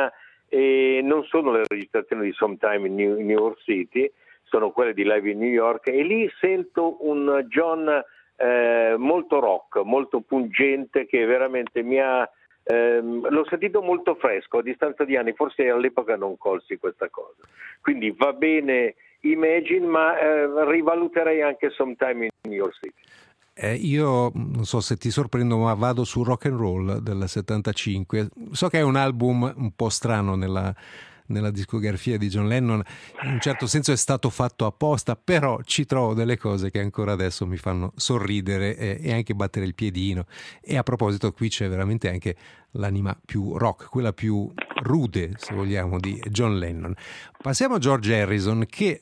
non sono le registrazioni di Sometime in New York City, sono quelle di Live in New York, e lì sento un John molto rock, molto pungente, che veramente mi ha l'ho sentito molto fresco a distanza di anni, forse all'epoca non colsi questa cosa. Quindi va bene Imagine, ma rivaluterei anche Sometime in New York City. Io non so se ti sorprendo, ma vado su Rock and Roll del 75. So che è un album un po' strano nella discografia di John Lennon, in un certo senso è stato fatto apposta, però ci trovo delle cose che ancora adesso mi fanno sorridere e anche battere il piedino. E a proposito, qui c'è veramente anche l'anima più rock, quella più rude, se vogliamo, di John Lennon. Passiamo a George Harrison, che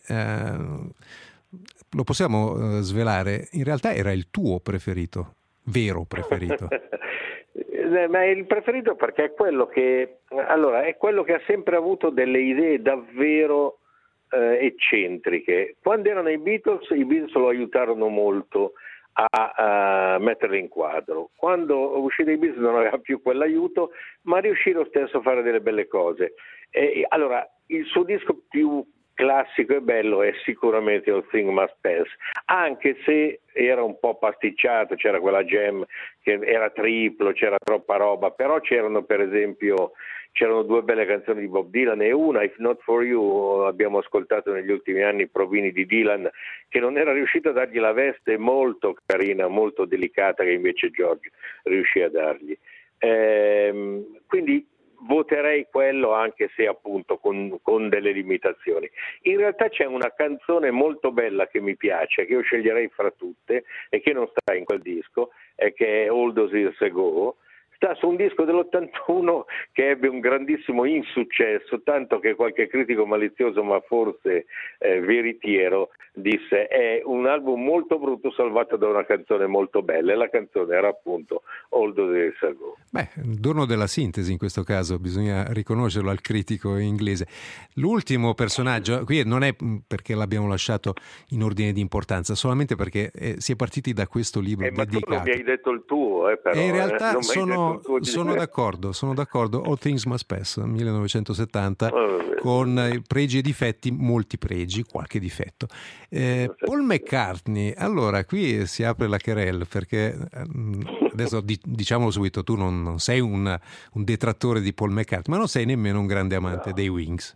lo possiamo svelare, in realtà era il tuo preferito, vero preferito. Ma è il preferito perché è quello che ha sempre avuto delle idee davvero eccentriche. Quando erano i Beatles lo aiutarono molto a metterli in quadro. Quando uscì i Beatles non aveva più quell'aiuto, ma riuscì lo stesso a fare delle belle cose. Allora, il suo disco più classico e bello è sicuramente All Things Must Pass, anche se era un po' pasticciato, c'era quella jam che era triplo, c'era troppa roba, però c'erano due belle canzoni di Bob Dylan, e una, If Not For You, abbiamo ascoltato negli ultimi anni provini di Dylan, che non era riuscito a dargli la veste molto carina, molto delicata, che invece George riuscì a dargli. Quindi voterei quello, anche se appunto con delle limitazioni. In realtà c'è una canzone molto bella che mi piace, che io sceglierei fra tutte e che non sta in quel disco, e che è All Those Years Ago. Sta su un disco dell'81 che ebbe un grandissimo insuccesso, tanto che qualche critico malizioso, ma forse veritiero, disse: è un album molto brutto salvato da una canzone molto bella, e la canzone era appunto All Those Years Ago. Il dono della sintesi in questo caso, bisogna riconoscerlo al critico inglese. L'ultimo personaggio, qui non è perché l'abbiamo lasciato in ordine di importanza, solamente perché si è partiti da questo libro dedicato. Ma tu non mi hai detto il tuo, però. E in realtà sono d'accordo. All Things Must Pass, 1970, con pregi e difetti, molti pregi, qualche difetto. Paul McCartney, allora qui si apre la querelle, perché adesso diciamolo subito, tu non sei un detrattore di Paul McCartney, ma non sei nemmeno un grande amante dei Wings.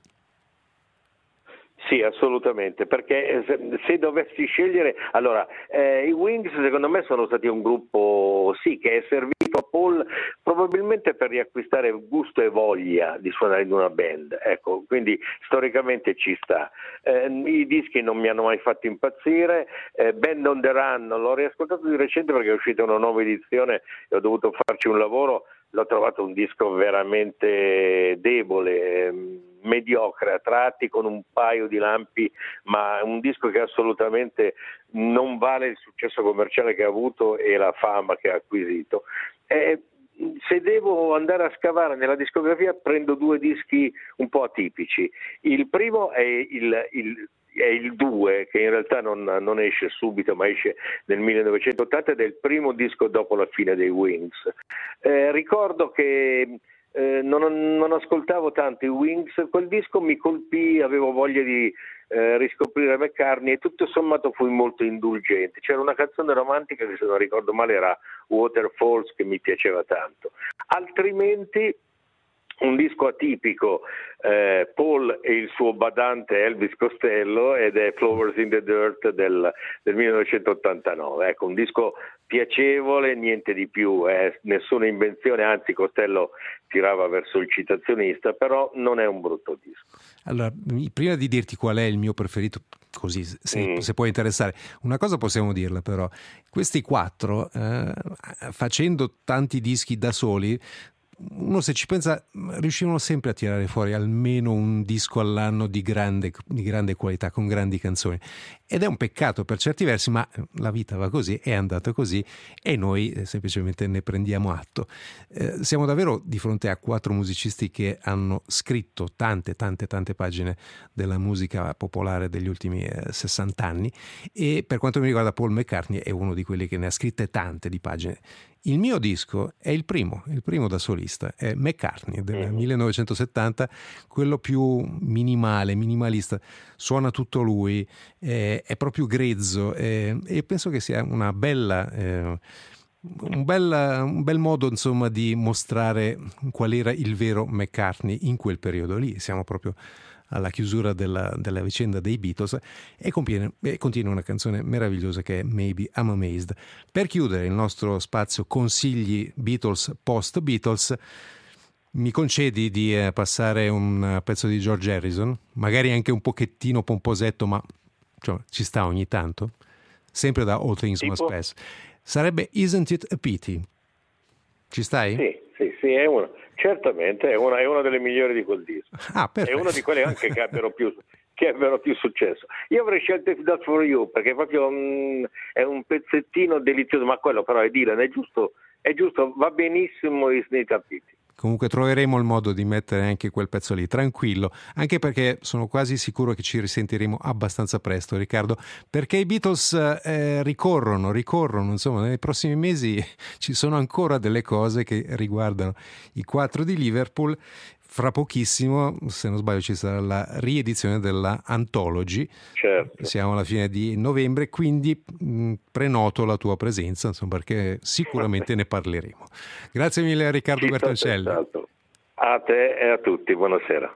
Sì, assolutamente, perché se dovessi scegliere, allora i Wings secondo me sono stati un gruppo che è servito a Paul probabilmente per riacquistare gusto e voglia di suonare in una band, ecco, quindi storicamente ci sta. I dischi non mi hanno mai fatto impazzire, Band on the Run l'ho riascoltato di recente perché è uscita una nuova edizione e ho dovuto farci un lavoro, l'ho trovato un disco veramente debole, mediocre a tratti, con un paio di lampi, ma un disco che assolutamente non vale il successo commerciale che ha avuto e la fama che ha acquisito. Se devo andare a scavare nella discografia, prendo due dischi un po' atipici. Il primo è è il 2, che in realtà non esce subito, ma esce nel 1980 ed è il primo disco dopo la fine dei Wings. Ricordo che non ascoltavo tanto i Wings, quel disco mi colpì, avevo voglia di riscoprire McCartney e tutto sommato fui molto indulgente. C'era una canzone romantica che, se non ricordo male, era Waterfalls, che mi piaceva tanto. Altrimenti un disco atipico, Paul e il suo badante Elvis Costello, ed è Flowers in the Dirt del 1989. Ecco, un disco piacevole, niente di più, nessuna invenzione, anzi Costello tirava verso il citazionista, però non è un brutto disco. Allora, prima di dirti qual è il mio preferito, così se può interessare, una cosa possiamo dirla però: questi 4 facendo tanti dischi da soli, uno, se ci pensa, riuscivano sempre a tirare fuori almeno un disco all'anno di grande qualità, con grandi canzoni, ed è un peccato per certi versi, ma la vita va così, è andata così e noi semplicemente ne prendiamo atto. Siamo davvero di fronte a 4 musicisti che hanno scritto tante pagine della musica popolare degli ultimi 60 anni, e per quanto mi riguarda Paul McCartney è uno di quelli che ne ha scritte tante di pagine. Il mio disco è il primo da solista, è McCartney del 1970, quello più minimalista, suona tutto lui, è proprio grezzo, e penso che sia una bella, un bel modo, insomma, di mostrare qual era il vero McCartney in quel periodo lì. Siamo proprio alla chiusura della vicenda dei Beatles, e contiene una canzone meravigliosa che è Maybe I'm Amazed. Per chiudere il nostro spazio consigli Beatles post Beatles, mi concedi di passare un pezzo di George Harrison, magari anche un pochettino pomposetto, ma ci sta ogni tanto, sempre da All Things Must Pass. Sarebbe Isn't It a Pity? Ci stai? Sì, è uno. Certamente è una delle migliori di quel disco. È una di quelle anche che abbiano più successo. Io avrei scelto If That's For You, perché proprio è un pezzettino delizioso, ma quello però è Dylan, è giusto, va benissimo Isn't It a Pity. Comunque troveremo il modo di mettere anche quel pezzo lì, tranquillo, anche perché sono quasi sicuro che ci risentiremo abbastanza presto, Riccardo, perché i Beatles ricorrono, insomma, nei prossimi mesi ci sono ancora delle cose che riguardano i 4 di Liverpool. Fra pochissimo, se non sbaglio, ci sarà la riedizione della Anthology. Certo. Siamo alla fine di novembre, quindi prenoto la tua presenza, insomma, perché sicuramente ne parleremo. Grazie mille a Riccardo Bertoncelli. A te e a tutti, buonasera.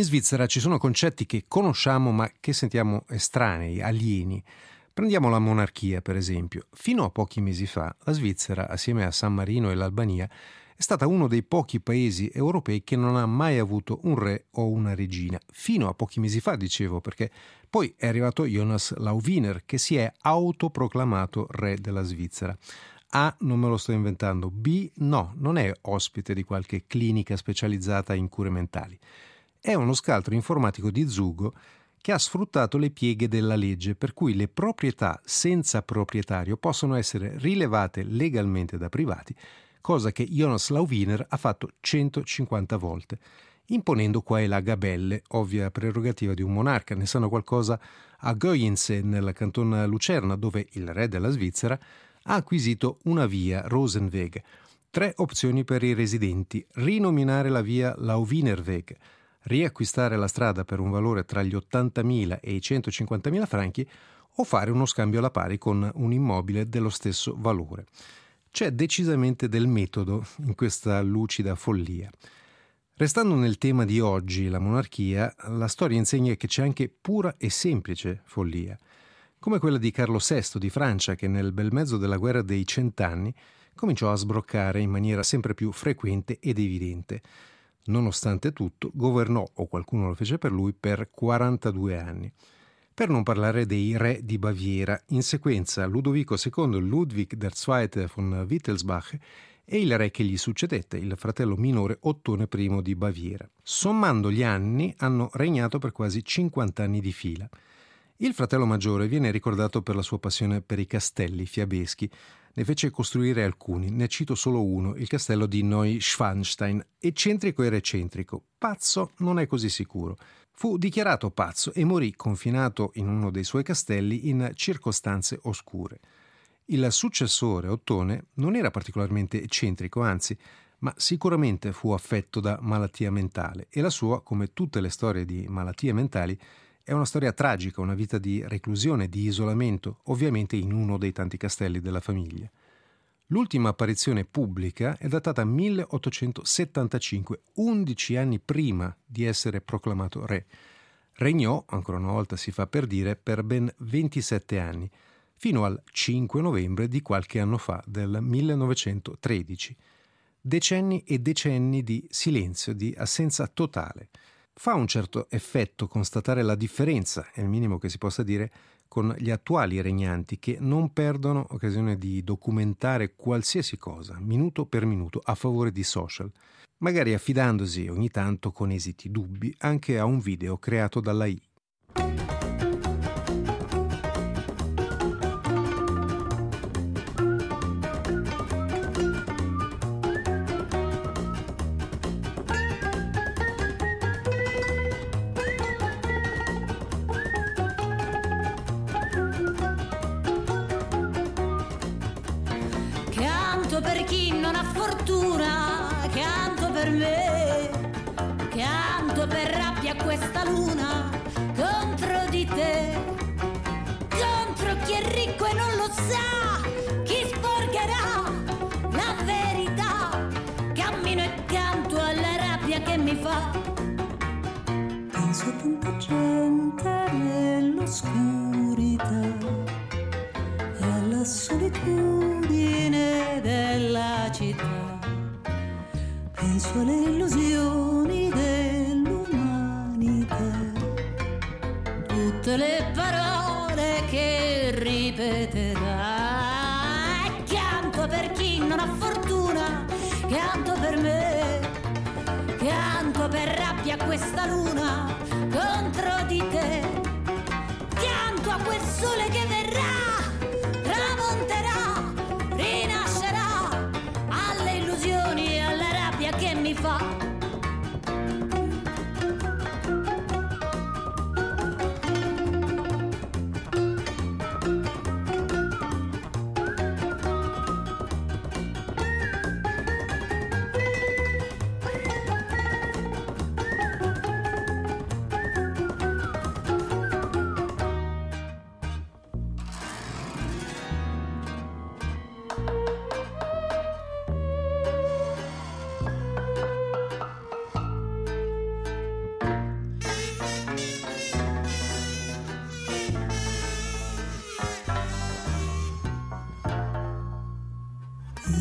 In Svizzera ci sono concetti che conosciamo ma che sentiamo estranei, alieni. Prendiamo la monarchia, per esempio. Fino a pochi mesi fa, la Svizzera, assieme a San Marino e l'Albania, è stata uno dei pochi paesi europei che non ha mai avuto un re o una regina. Fino a pochi mesi fa, dicevo, perché poi è arrivato Jonas Lauwiner, che si è autoproclamato re della Svizzera. A, non me lo sto inventando. B, no, non è ospite di qualche clinica specializzata in cure mentali. È uno scaltro informatico di Zugo che ha sfruttato le pieghe della legge, per cui le proprietà senza proprietario possono essere rilevate legalmente da privati, cosa che Jonas Lauwiner ha fatto 150 volte, imponendo qua e là gabelle, ovvia prerogativa di un monarca. Ne sanno qualcosa a Goyense, nel canton Lucerna, dove il re della Svizzera ha acquisito una via, Rosenweg. 3 opzioni per i residenti: rinominare la via Lauwinerweg, riacquistare la strada per un valore tra gli 80.000 e i 150.000 franchi o fare uno scambio alla pari con un immobile dello stesso valore. C'è decisamente del metodo in questa lucida follia. Restando nel tema di oggi, la monarchia, la storia insegna che c'è anche pura e semplice follia, come quella di Carlo VI di Francia, che nel bel mezzo della guerra dei 100 anni cominciò a sbroccare in maniera sempre più frequente ed evidente. Nonostante tutto, governò, o qualcuno lo fece per lui, per 42 anni. Per non parlare dei re di Baviera, in sequenza Ludovico II Ludwig II von Wittelsbach e il re che gli succedette, il fratello minore Ottone I di Baviera. Sommando gli anni, hanno regnato per quasi 50 anni di fila. Il fratello maggiore viene ricordato per la sua passione per i castelli fiabeschi. Ne fece costruire alcuni, ne cito solo uno, il castello di Neuschwanstein. Eccentrico era eccentrico, pazzo non è così sicuro. Fu dichiarato pazzo e morì confinato in uno dei suoi castelli in circostanze oscure. Il successore, Ottone, non era particolarmente eccentrico, anzi, ma sicuramente fu affetto da malattia mentale, e la sua, come tutte le storie di malattie mentali, è una storia tragica, una vita di reclusione, di isolamento, ovviamente in uno dei tanti castelli della famiglia. L'ultima apparizione pubblica è datata 1875, 11 anni prima di essere proclamato re. Regnò, ancora una volta si fa per dire, per ben 27 anni, fino al 5 novembre di qualche anno fa, del 1913. Decenni e decenni di silenzio, di assenza totale. Fa un certo effetto constatare la differenza, è il minimo che si possa dire, con gli attuali regnanti, che non perdono occasione di documentare qualsiasi cosa, minuto per minuto, a favore di social, magari affidandosi ogni tanto con esiti dubbi anche a un video creato dall'AI. Per chi non ha fortuna, canto per me, canto per rabbia a questa luna contro di te, contro chi è ricco e non lo sa, chi sporcherà la verità, cammino e canto alla rabbia che mi fa. Penso a tanta gente nell'oscurità e alla solitudine della città, penso alle illusioni dell'umanità, tutte le parole che ripeterà. E canto per chi non ha fortuna, canto per me, canto per rabbia a questa luna contro di te, canto a quel sole che verrà, tramonterà, rinascerà, alle illusioni e alla rabbia che mi fa.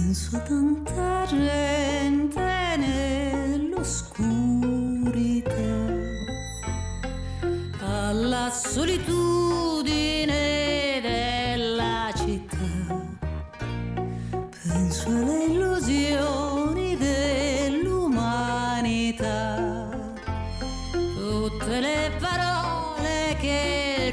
Penso a tanta gente nell'oscurità, alla solitudine della città. Penso alle illusioni dell'umanità, tutte le parole che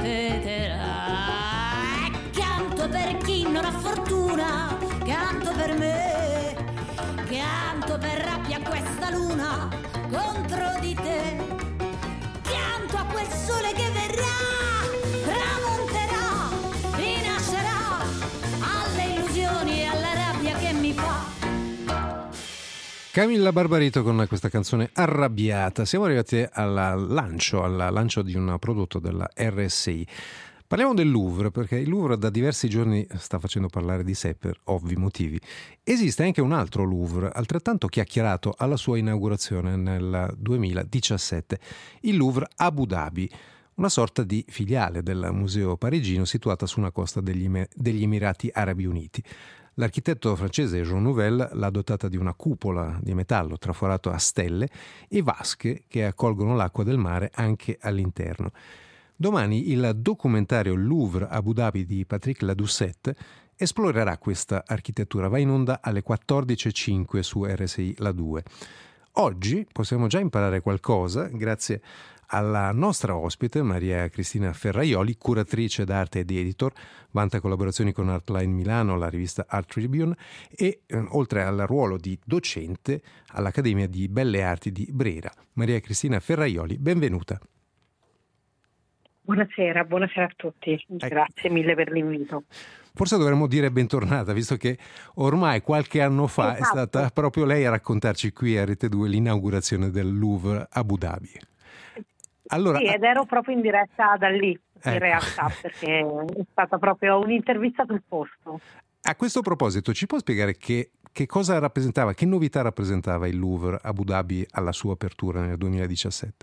ripeterà. Canto per chi non ha fortuna, canto per me, canto per rabbia a questa luna contro di te, canto a quel sole che verrà, tramonterà, rinascerà, alle illusioni e alla rabbia che mi fa. Camilla Barbarito con questa canzone Arrabbiata. Siamo arrivati al lancio di un prodotto della RSI. Parliamo del Louvre, perché il Louvre da diversi giorni sta facendo parlare di sé per ovvi motivi. Esiste anche un altro Louvre, altrettanto chiacchierato alla sua inaugurazione nel 2017, il Louvre Abu Dhabi, una sorta di filiale del museo parigino situata su una costa degli Emirati Arabi Uniti. L'architetto francese Jean Nouvel l'ha dotata di una cupola di metallo traforato a stelle e vasche che accolgono l'acqua del mare anche all'interno. Domani il documentario Louvre Abu Dhabi di Patrick Ladoucette esplorerà questa architettura. Va in onda alle 14.05 su RSI La 2. Oggi possiamo già imparare qualcosa grazie alla nostra ospite Maria Cristina Ferraioli, curatrice d'arte ed editor, vanta collaborazioni con Artline Milano, la rivista Art Tribune e oltre al ruolo di docente all'Accademia di Belle Arti di Brera. Maria Cristina Ferraioli, benvenuta. Buonasera a tutti, grazie mille per l'invito. Forse dovremmo dire bentornata, visto che ormai qualche anno fa È stata proprio lei a raccontarci qui a Rete 2 l'inaugurazione del Louvre Abu Dhabi. Allora, sì, ed ero proprio in diretta da lì, in realtà, perché è stata proprio un'intervista sul posto. A questo proposito, ci può spiegare che cosa rappresentava, che novità rappresentava il Louvre Abu Dhabi alla sua apertura nel 2017?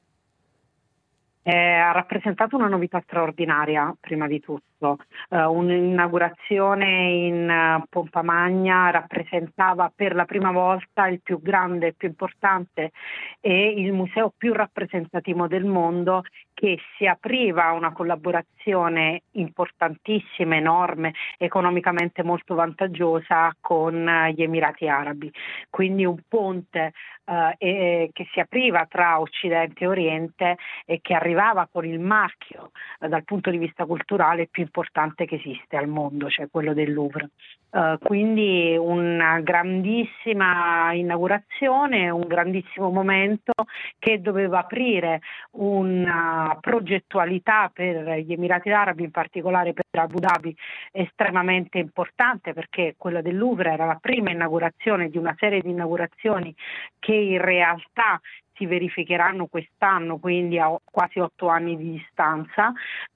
Ha rappresentato una novità straordinaria, prima di tutto. Un'inaugurazione in pompa magna rappresentava per la prima volta il più grande, più importante e il museo più rappresentativo del mondo, che si apriva a una collaborazione importantissima, enorme, economicamente molto vantaggiosa con gli Emirati Arabi. Quindi un ponte che si apriva tra Occidente e Oriente e che arrivava con il marchio dal punto di vista culturale più importante che esiste al mondo, cioè quello del Louvre. Quindi una grandissima inaugurazione, un grandissimo momento che doveva aprire una progettualità per gli Emirati Arabi, in particolare per Abu Dhabi, estremamente importante, perché quella del Louvre era la prima inaugurazione di una serie di inaugurazioni che in realtà si verificheranno quest'anno, quindi a quasi 8 anni di distanza,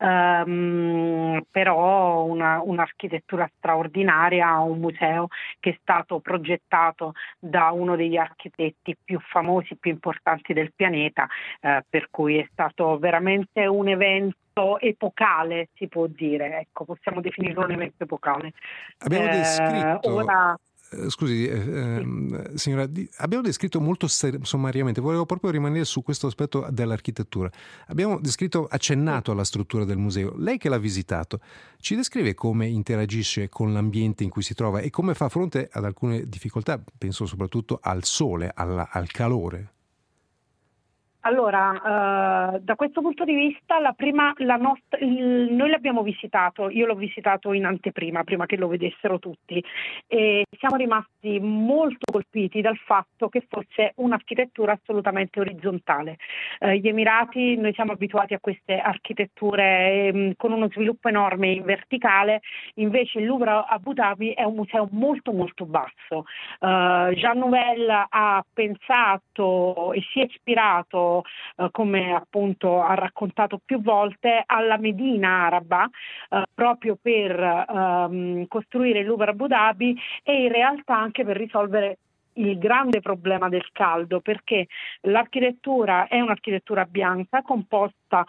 però un'architettura straordinaria, un museo che è stato progettato da uno degli architetti più famosi, più importanti del pianeta, per cui è stato veramente un evento epocale, si può dire, ecco, possiamo definirlo un evento epocale. Abbiamo descritto... Scusi, signora, abbiamo descritto molto sommariamente, volevo proprio rimanere su questo aspetto dell'architettura. Abbiamo accennato alla struttura del museo. Lei che l'ha visitato, ci descrive come interagisce con l'ambiente in cui si trova e come fa fronte ad alcune difficoltà, penso soprattutto al sole, al calore. Allora, da questo punto di vista noi l'abbiamo visitato, io l'ho visitato in anteprima, prima che lo vedessero tutti, e siamo rimasti molto colpiti dal fatto che fosse un'architettura assolutamente orizzontale. Gli Emirati, noi siamo abituati a queste architetture con uno sviluppo enorme in verticale, invece il Louvre Abu Dhabi è un museo molto molto basso. Jean Nouvel ha pensato e si è ispirato, come appunto ha raccontato più volte, alla Medina araba, proprio per costruire il Louvre Abu Dhabi e in realtà anche per risolvere il grande problema del caldo, perché l'architettura è un'architettura bianca composta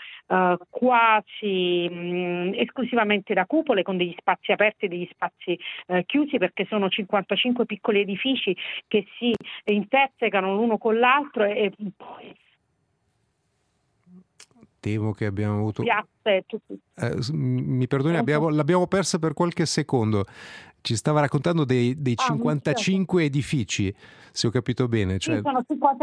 quasi esclusivamente da cupole, con degli spazi aperti e degli spazi chiusi, perché sono 55 piccoli edifici che si intersecano l'uno con l'altro e poi temo che abbiamo avuto... piazze. Mi perdoni, l'abbiamo persa per qualche secondo. Ci stava raccontando dei 55 edifici, se ho capito bene. Cioè... Sì, sono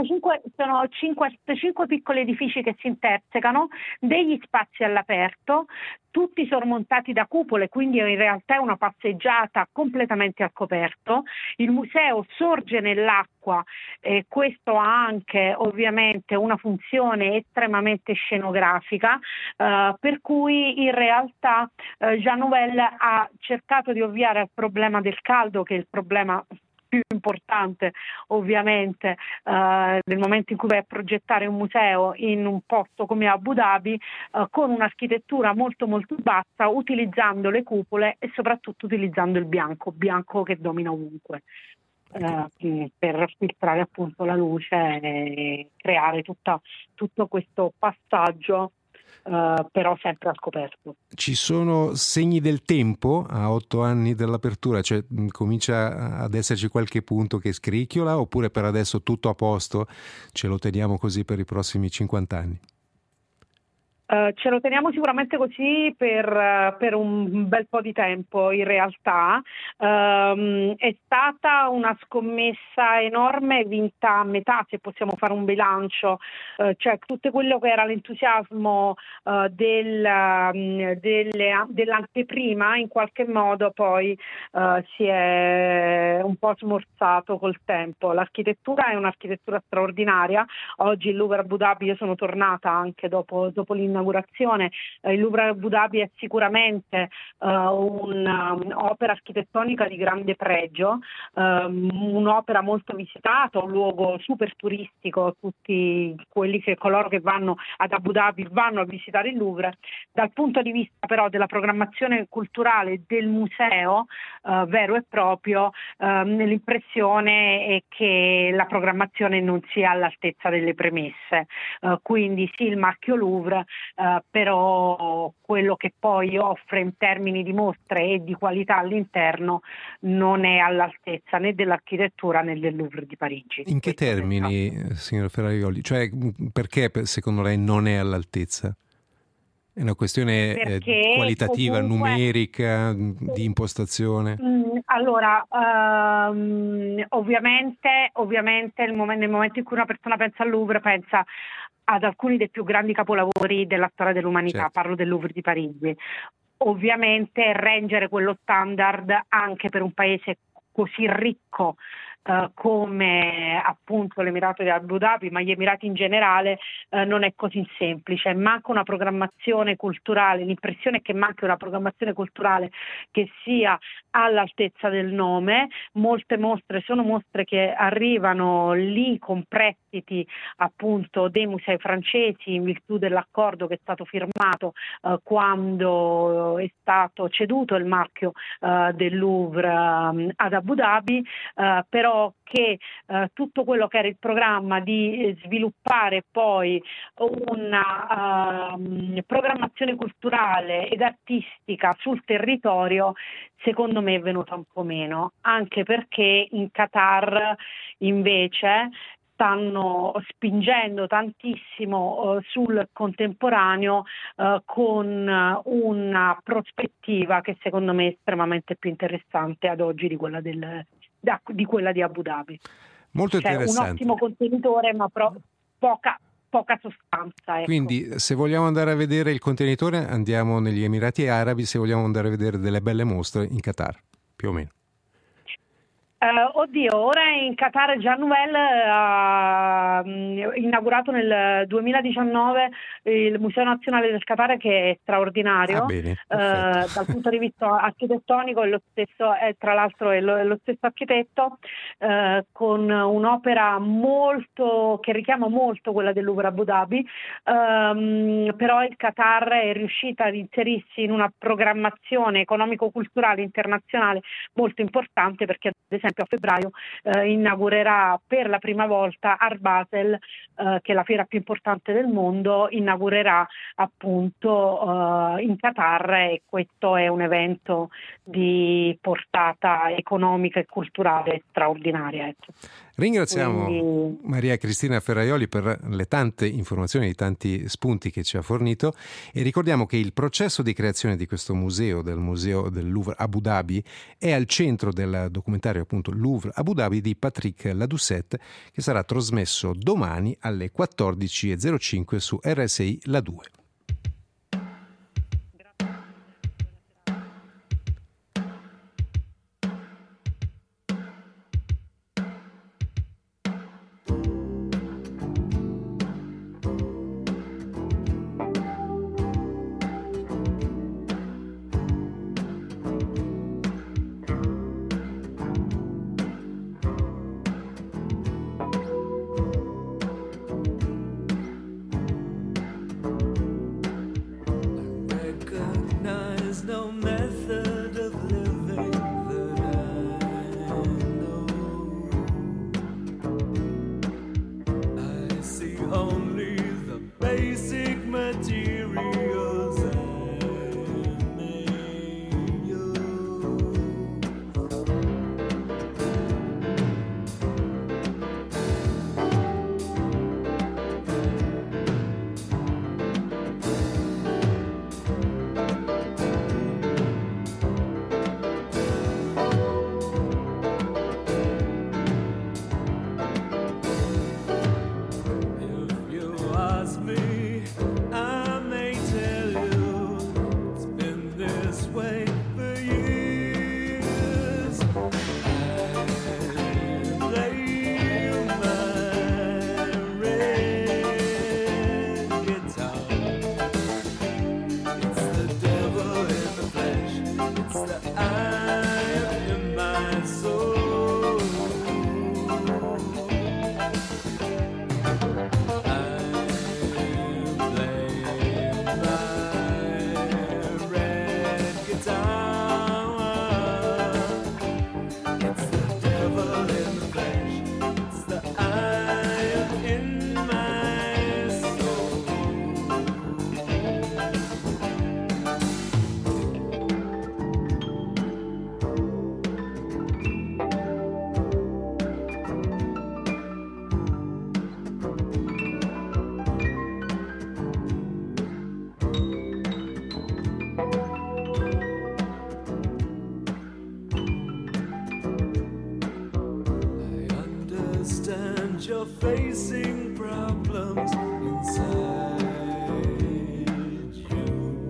55 piccoli edifici che si intersecano, degli spazi all'aperto, tutti sormontati da cupole, quindi in realtà è una passeggiata completamente al coperto. Il museo sorge nell'acqua e questo ha anche ovviamente una funzione estremamente scenografica, per cui in realtà Jean Nouvel ha cercato di ovviare al problema del caldo, che è il problema più importante ovviamente nel momento in cui vai a progettare un museo in un posto come Abu Dhabi, con un'architettura molto molto bassa, utilizzando le cupole e soprattutto utilizzando il bianco che domina ovunque, per filtrare appunto la luce e creare tutto questo passaggio, però sempre al coperto. Ci sono segni del tempo a 8 anni dall'apertura? Cioè comincia ad esserci qualche punto che scricchiola, oppure per adesso tutto a posto, ce lo teniamo così per i prossimi 50 anni? Ce lo teniamo sicuramente così per un bel po' di tempo. In realtà è stata una scommessa enorme, vinta a metà, se possiamo fare un bilancio, cioè tutto quello che era l'entusiasmo dell'anteprima in qualche modo poi si è un po' smorzato col tempo. L'architettura è un'architettura straordinaria. Oggi il Louvre Abu Dhabi, io sono tornata anche dopo l'inaugurazione. Il Louvre Abu Dhabi è sicuramente un'opera architettonica di grande pregio, un'opera molto visitata, un luogo super turistico. Tutti coloro che vanno ad Abu Dhabi vanno a visitare il Louvre. Dal punto di vista però della programmazione culturale del museo vero e proprio, l'impressione è che la programmazione non sia all'altezza delle premesse, quindi sì, il marchio Louvre, però quello che poi offre in termini di mostre e di qualità all'interno non è all'altezza né dell'architettura né del Louvre di Parigi. In che termini, signor Ferrarioli? Cioè, perché secondo lei non è all'altezza? È una questione qualitativa, comunque, numerica, di impostazione? Allora, ovviamente nel momento in cui una persona pensa al Louvre, pensa ad alcuni dei più grandi capolavori della storia dell'umanità, certo. Parlo del Louvre di Parigi. Ovviamente reggere quello standard anche per un paese così ricco come appunto l'Emirato di Abu Dhabi, ma gli Emirati in generale, non è così semplice. Manca una programmazione culturale, l'impressione è che manchi una programmazione culturale che sia all'altezza del nome. Molte mostre sono mostre che arrivano lì con prestiti appunto dei musei francesi in virtù dell'accordo che è stato firmato quando è stato ceduto il marchio del Louvre ad Abu Dhabi, però che tutto quello che era il programma di sviluppare poi una programmazione culturale ed artistica sul territorio, secondo me è venuta un po' meno, anche perché in Qatar invece stanno spingendo tantissimo sul contemporaneo, con una prospettiva che secondo me è estremamente più interessante ad oggi di quella di Abu Dhabi. Molto interessante. Un ottimo contenitore, ma poca sostanza. Ecco. Quindi se vogliamo andare a vedere il contenitore andiamo negli Emirati Arabi, se vogliamo andare a vedere delle belle mostre in Qatar, più o meno. Ora in Qatar Jean Nouvel ha inaugurato nel 2019 il Museo Nazionale del Qatar, che è straordinario. Dal punto di vista architettonico è lo stesso, tra l'altro è lo stesso architetto, con un'opera che richiama molto quella del Louvre Abu Dhabi, però il Qatar è riuscita ad inserirsi in una programmazione economico-culturale internazionale molto importante, perché ad esempio esempio a febbraio inaugurerà per la prima volta Art Basel, che è la fiera più importante del mondo, inaugurerà appunto in Qatar, e questo è un evento di portata economica e culturale straordinaria. Ecco. Ringraziamo Maria Cristina Ferraioli per le tante informazioni, i tanti spunti che ci ha fornito, e ricordiamo che il processo di creazione di questo museo, del Museo del Louvre Abu Dhabi, è al centro del documentario appunto Louvre Abu Dhabi di Patrick Ladoucette, che sarà trasmesso domani alle 14.05 su RSI La 2. You're facing problems inside you,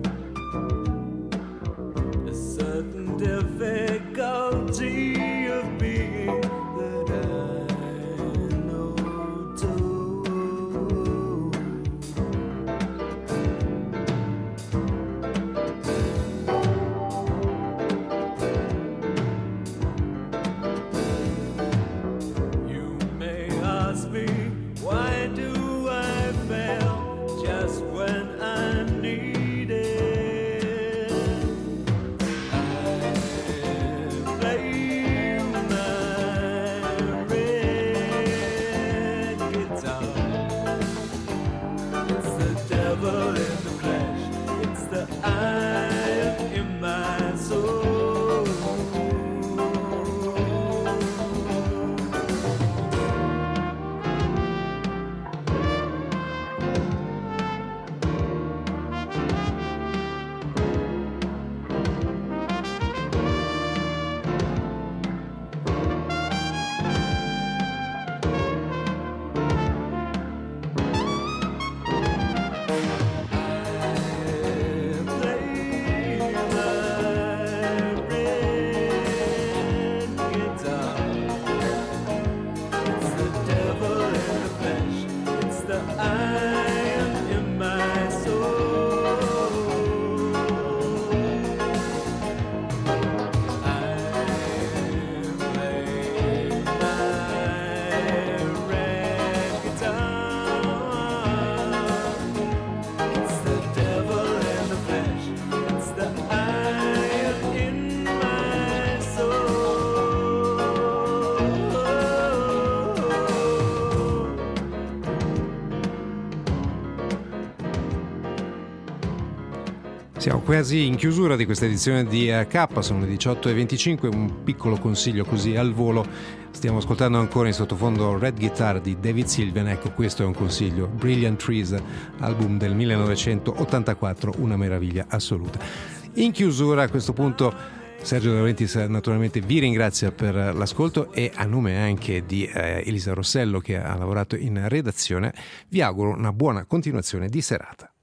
a certain difficulty of being that I know too. You may ask me, why do I fail just when I need it? I Siamo quasi in chiusura di questa edizione di K, sono le 18:25, un piccolo consiglio così al volo. Stiamo ascoltando ancora in sottofondo Red Guitar di David Sylvian, ecco, questo è un consiglio, Brilliant Trees, album del 1984, una meraviglia assoluta. In chiusura a questo punto Sergio De Laurentiis naturalmente vi ringrazia per l'ascolto e a nome anche di Elisa Rossello che ha lavorato in redazione vi auguro una buona continuazione di serata.